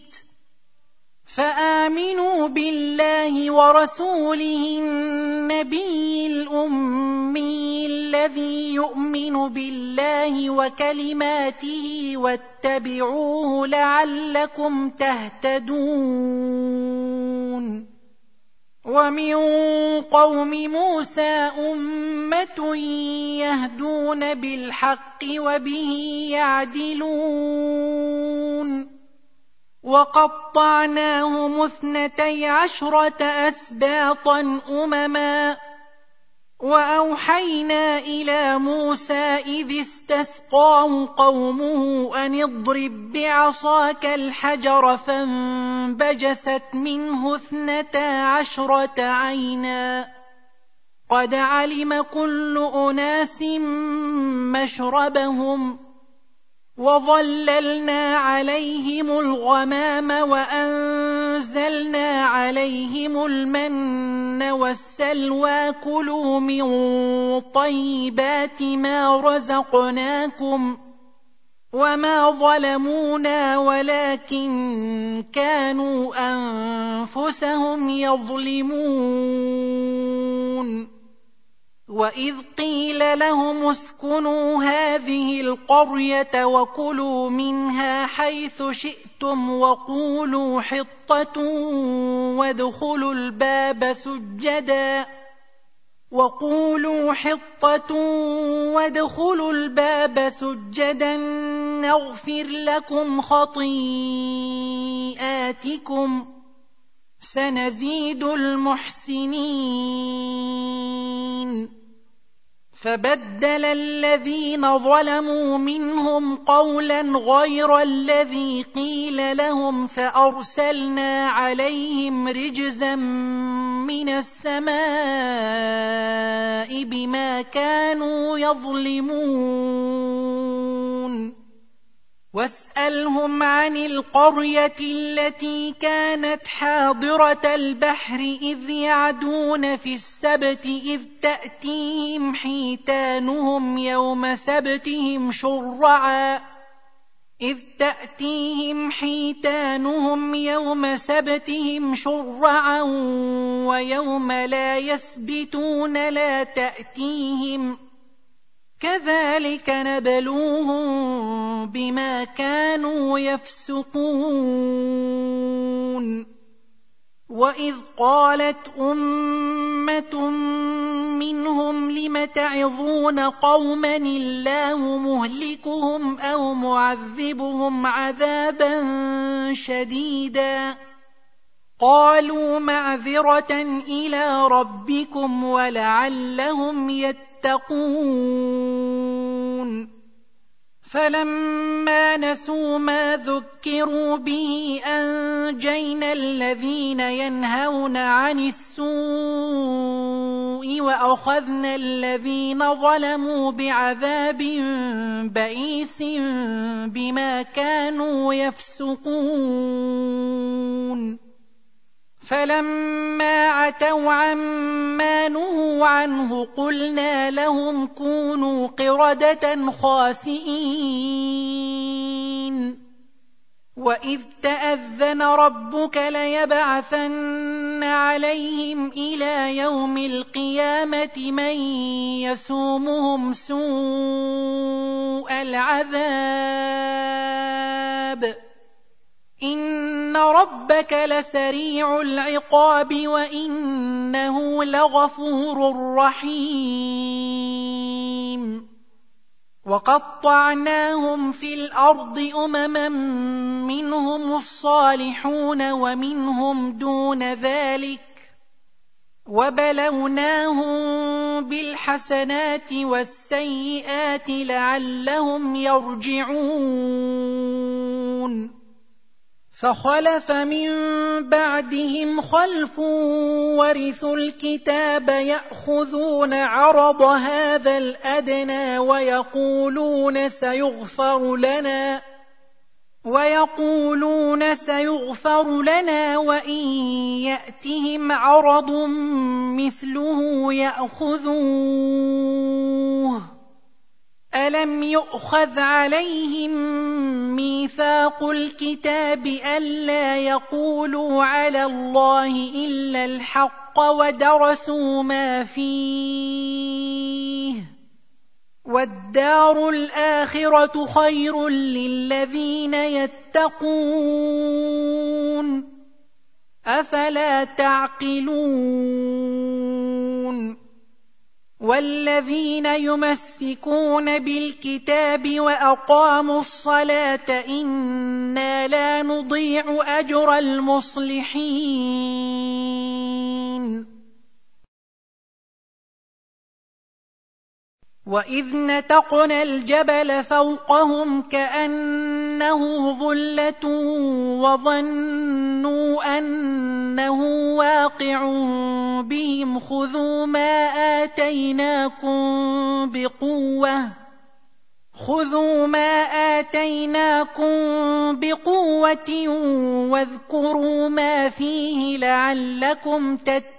فآمنوا بالله ورسوله النبي الأمي الذي يؤمن بالله وكلماته واتبعوه لعلكم تهتدون ومن قوم موسى أمة يهدون بالحق وبه يعدلون وقطعناهم 12 أسباطا أمما وأوحينا إلى موسى إذ استسقاه قومه أن اضرب بعصاك الحجر فانبجست منه 12 عينا قد علم كل أناس مشربهم وظللنا عليهم الغمام وأنزلنا عليهم المن والسلوى كلوا من طيبات ما رزقناكم وما ظلمونا ولكن كانوا أنفسهم يظلمون وإذ قيل لهم اسكنوا هذه القرية وكلوا منها حيث شئتم وقولوا حطة وادخلوا الباب سجدا نغفر لكم خطيئاتكم سنزيد المحسنين فبدل الذين ظلموا منهم قولا غير الذي قيل لهم فأرسلنا عليهم رجزا من السماء بما كانوا يظلمون واسألهم عن القرية التي كانت حاضرة البحر إذ يعدون في السبت إذ تأتيهم حيتانهم يوم سبتهم شرعا ويوم لا يسبتون لا تأتيهم كذلك نبلوهم بما كانوا يفسقون وإذ قالت أمة منهم لم تعظون قوما الله مهلكهم أو معذبهم عذابا شديدا قالوا معذرة إلى ربكم ولعلهم يتقون فلما نسوا ما ذكروا به أنجينا الذين ينهون عن السوء وأخذنا الذين ظلموا بعذاب بئيس بما كانوا يفسقون فلما عتوا عما نهوا عنه قلنا لهم كونوا قردة خاسئين وإذ تأذن ربك ليبعثن عليهم إلى يوم القيامة من يسومهم سوء العذاب إن ربك لسريع العقاب وإنه لغفور رحيم وقطعناهم في الأرض أمما منهم الصالحون ومنهم دون ذلك وبلوناهم بالحسنات والسيئات لعلهم يرجعون فخلف من بعدهم خلف ورثوا الكتاب يأخذون عرض هذا الأدنى ويقولون سيغفر لنا وإن يأتهم عرض مثله يأخذوه ألم يؤخذ عليهم ميثاق الكتاب ألا يقولوا على الله إلا الحق ودرسوا ما فيه والدار الآخرة خير للذين يتقون أفلا تعقلون والذين يمسكون بالكتاب وأقاموا الصلاة إنا لا نضيع أجر المصلحين وإذ نتقنا الجبل فوقهم كأنه ظلة وظنوا أنه واقع بهم خذوا ما آتيناكم بقوة واذكروا ما فيه لعلكم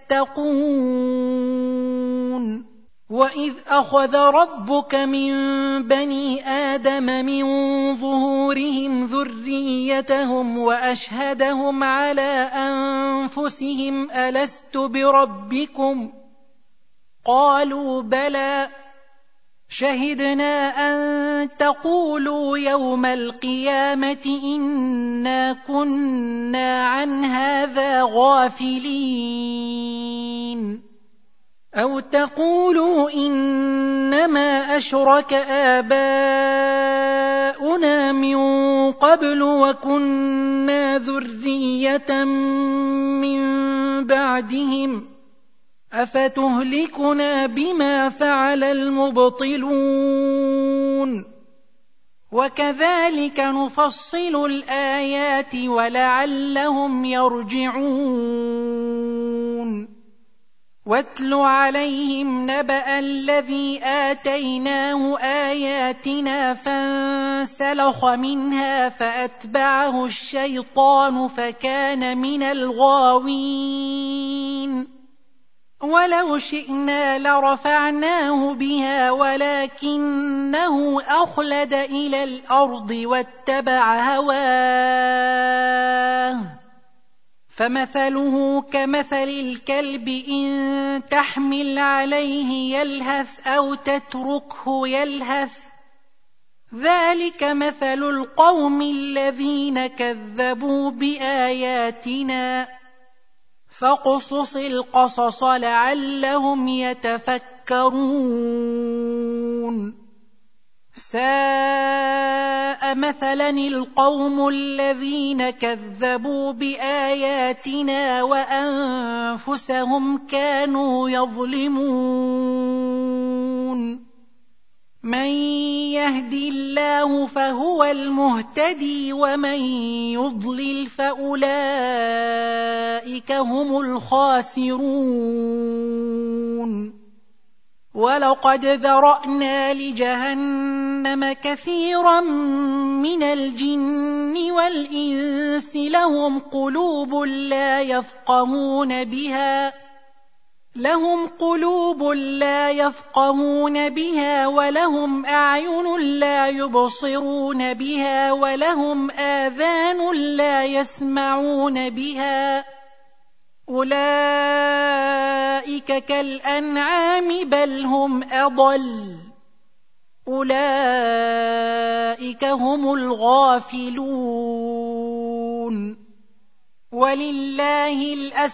تتقون وإذ أخذ ربك من بني آدم من ظهورهم ذريتهم وأشهدهم على أنفسهم ألست بربكم قالوا بلى شهدنا أن تقولوا يوم القيامة إنا كنا عن هذا غافلين أو تقولوا إنما أشرك آباؤنا من قبل وكنا ذرية من بعدهم أفتهلكنا بما فعل المبطلون وكذلك نفصل الآيات ولعلهم يرجعون واتل عليهم نبأ الذي آتيناه آياتنا فانسلخ منها فأتبعه الشيطان فكان من الغاوين ولو شئنا لرفعناه بها ولكنه أخلد إلى الأرض واتبع هواه فمثله كمثل الكلب إن تحمل عليه يلهث أو تتركه يلهث ذلك مثل القوم الذين كذبوا بآياتنا فاقصص القصص لعلهم يتفكرون ساء مثلا القوم الذين كذبوا بآياتنا وأنفسهم كانوا يظلمون من يهد الله فهو المهتدي ومن يضلل فأولئك هم الخاسرون ولقد ذرأنا لجهنم كثيرا من الجن والإنس لهم قلوب لا يفقهون بها ولهم أعين لا يبصرون بها ولهم آذان لا يسمعون بها أولئك كالأنعام بل هم أضل أولئك هم الغافلون ولله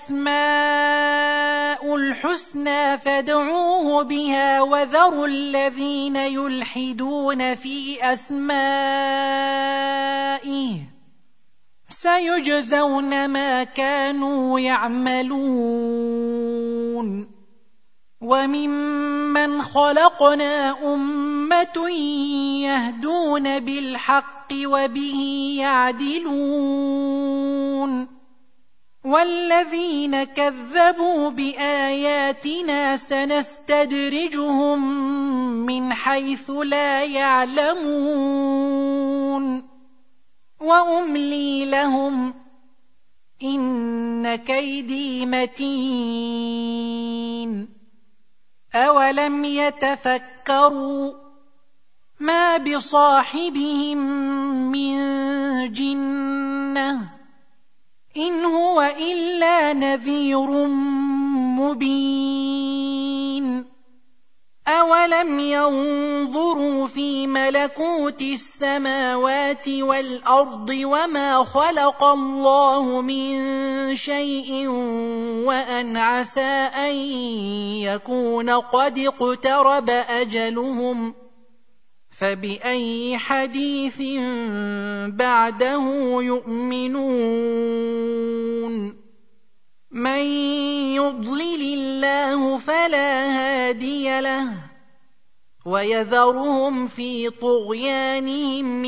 الأسماء الحسنى فادعوه بها وذروا الذين يلحدون في أسمائه سيجزون ما كانوا يعملون وممن خلقنا أمة يهدون بالحق وبه يعدلون والذين كذبوا بآياتنا سنستدرجهم من حيث لا يعلمون وأملي لهم إن كيدي متين أولم يتفكروا ما بصاحبهم من جنة إن هو إلا نذير مبين أولم ينظروا في ملكوت السماوات والأرض وما خلق الله من شيء وأن عسى أن يكون قد اقترب أجلهم فبأي حديث بعده يؤمنون من يضلل الله فلا هادي له ويذرهم في طغيانهم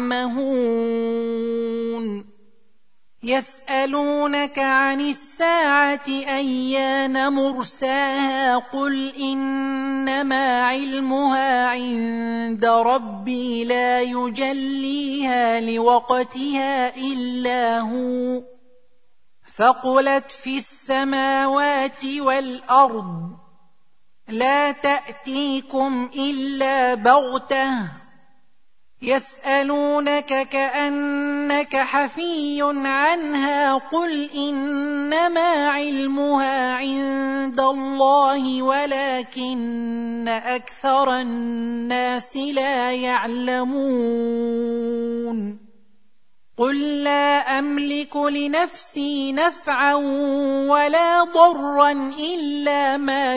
يعمهون يسألونك عن الساعة أيان مرساها قل إنما علمها عند ربي لا يجليها لوقتها إلا هو ثقلت في السماوات والأرض لا تأتيكم إلا بغتة يسألونك كأنك حفي عنها قل إنما علمها عند الله ولكن أكثر الناس لا يعلمون قل لا أملك لنفسي نفعا ولا ضرا إلا ما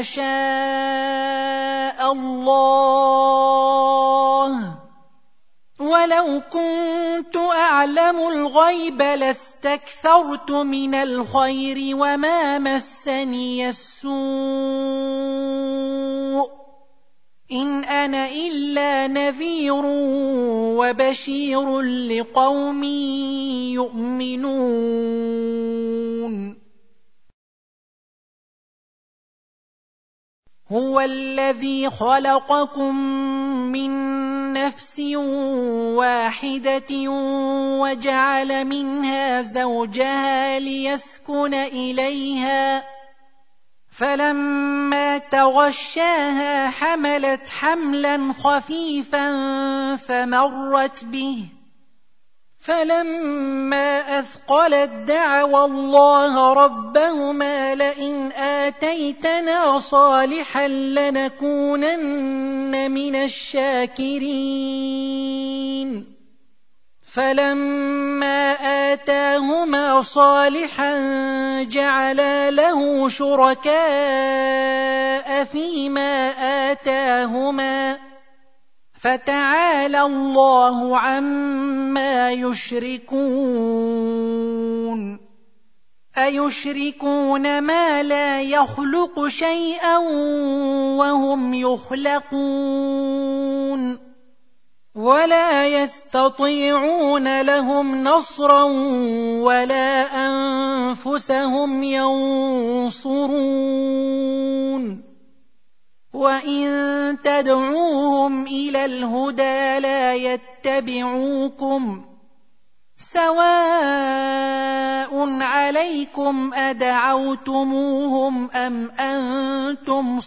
شاء الله ولو كنت أعلم الغيب لاستكثرت من الخير وما مسني السوء إن أنا إلا نذير وبشير لقوم يؤمنون هو الذي خلقكم من نفس واحدة وجعل منها زوجها ليسكن إليها فلما تغشاها حملت حملا خفيفا فمرت به فلما أثقلت دعوا الله ربهما لئن آتيتنا صالحا لنكونن من الشاكرين فلما آتاهما صالحا جعلا له شركاء فيما آتاهما فتعالى الله عما يشركون أيشركون ما لا يخلق شيئا وهم يخلقون ولا يستطيعون لهم نصرا ولا أنفسهم ينصرون وإن تدعوهم إلى الهدى لا يتبعوكم سواء عليكم أدعوتموهم أم أنتم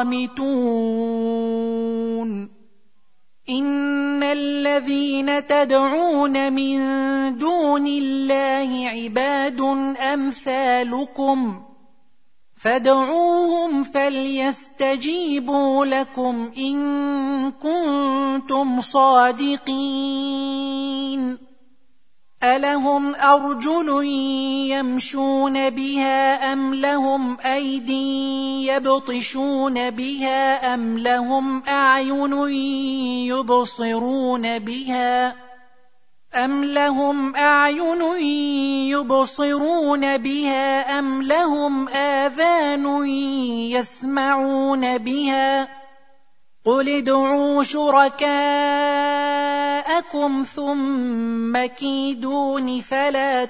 صامتون إن الذين تدعون من دون الله عباد أمثالكم فادعوهم فليستجيبوا لكم إن كنتم صادقين ألهم أرجل يمشون بها أم لهم أيدي يبطشون بها أم لهم أعين يبصرون بها أَمْ لَهُمْ أَعْيُنٌ يُبْصِرُونَ بِهَا أَمْ لَهُمْ آذَانٌ يَسْمَعُونَ بِهَا قُلِ ادْعُوا شُرَكَاءَكُمْ ثُمَّ كِيدُونِ فَلَا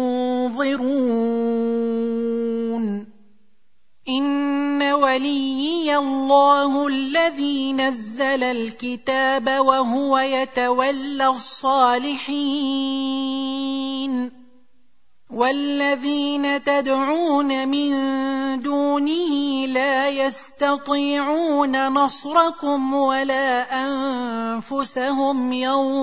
تُنظِرُونِ إِنَّ وَلِيِّيَ اللَّهُ الَّذِي نَزَّلَ الْكِتَابَ وَهُوَ يَتَوَلَّى الصَّالِحِينَ وَالَّذِينَ تَدْعُونَ مِن دُونِهِ لَا يَسْتَطِيعُونَ نَصْرَكُمْ وَلَا أَنفُسَهُمْ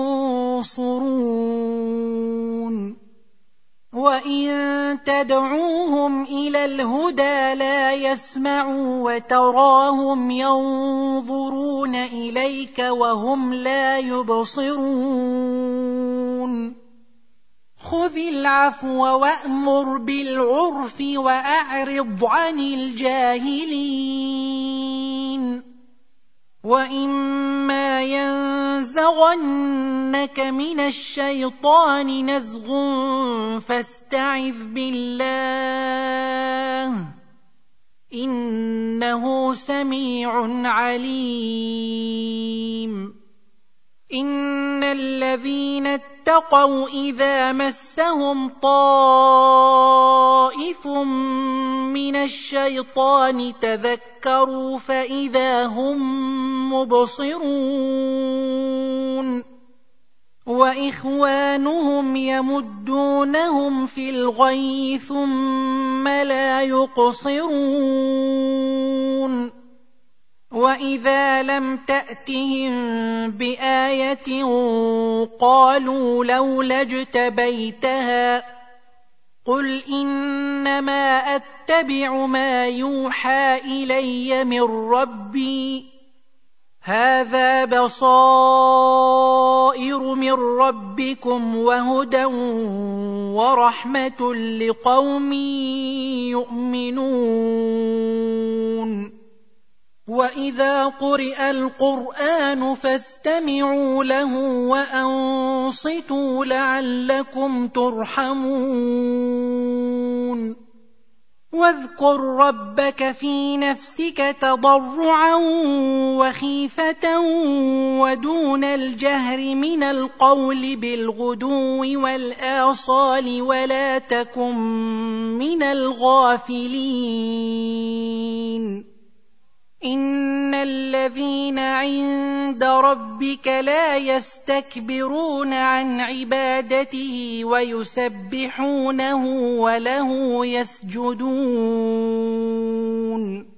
يَنصُرُونَ وَإِن تَدْعُوهُمْ إِلَى الْهُدَى لَا يَسْمَعُوا وَتَرَاهُمْ يَنظُرُونَ إِلَيْكَ وَهُمْ لَا يُبْصِرُونَ خُذِ الْعَفْوَ وَأْمُرْ بِالْعُرْفِ وَأَعْرِضْ عَنِ الْجَاهِلِينَ وَإِمَّا يَنزَغَنَّكَ مِنَ الشَّيْطَانِ نَزْغٌ فَاسْتَعِذْ بِاللَّهِ إِنَّهُ سَمِيعٌ عَلِيمٌ إِنَّ الَّذِينَ اتَّقَوْا إِذَا مَسَّهُمْ طَائِفٌ مِّنَ الشَّيْطَانِ تَذَكَّرُوا فَإِذَا هُم مُبْصِرُونَ وَإِخْوَانُهُمْ يَمُدُّونَهُمْ فِي الْغَيِّ ثُمَّ لَا يُقْصِرُونَ وَإِذَا لَمْ تَأْتِهِم بِآيَةٍ قَالُوا لَوْلَا اجْتَبَيْتَهَا قُلْ إِنَّمَا أَتَّبِعُ مَا يُوحَىٰ إِلَيَّ مِن رَّبِّي هَٰذَا بَصَائِرُ مِن رَّبِّكُمْ وَهُدًى وَرَحْمَةٌ لِّقَوْمٍ يُؤْمِنُونَ وَإِذَا قُرِئَ الْقُرْآنُ فَاسْتَمِعُوا لَهُ وَأَنصِتُوا لَعَلَّكُمْ تُرْحَمُونَ وَاذْكُر رَّبَّكَ فِي نَفْسِكَ تَضَرُّعًا وَخِيفَةً وَدُونَ الْجَهْرِ مِنَ الْقَوْلِ بِالْغُدُوِّ وَالْآصَالِ وَلَا تَكُن مِّنَ الْغَافِلِينَ إِنَّ الَّذِينَ عِندَ رَبِّكَ لَا يَسْتَكْبِرُونَ عَنْ عِبَادَتِهِ وَيُسَبِّحُونَهُ وَلَهُ يَسْجُدُونَ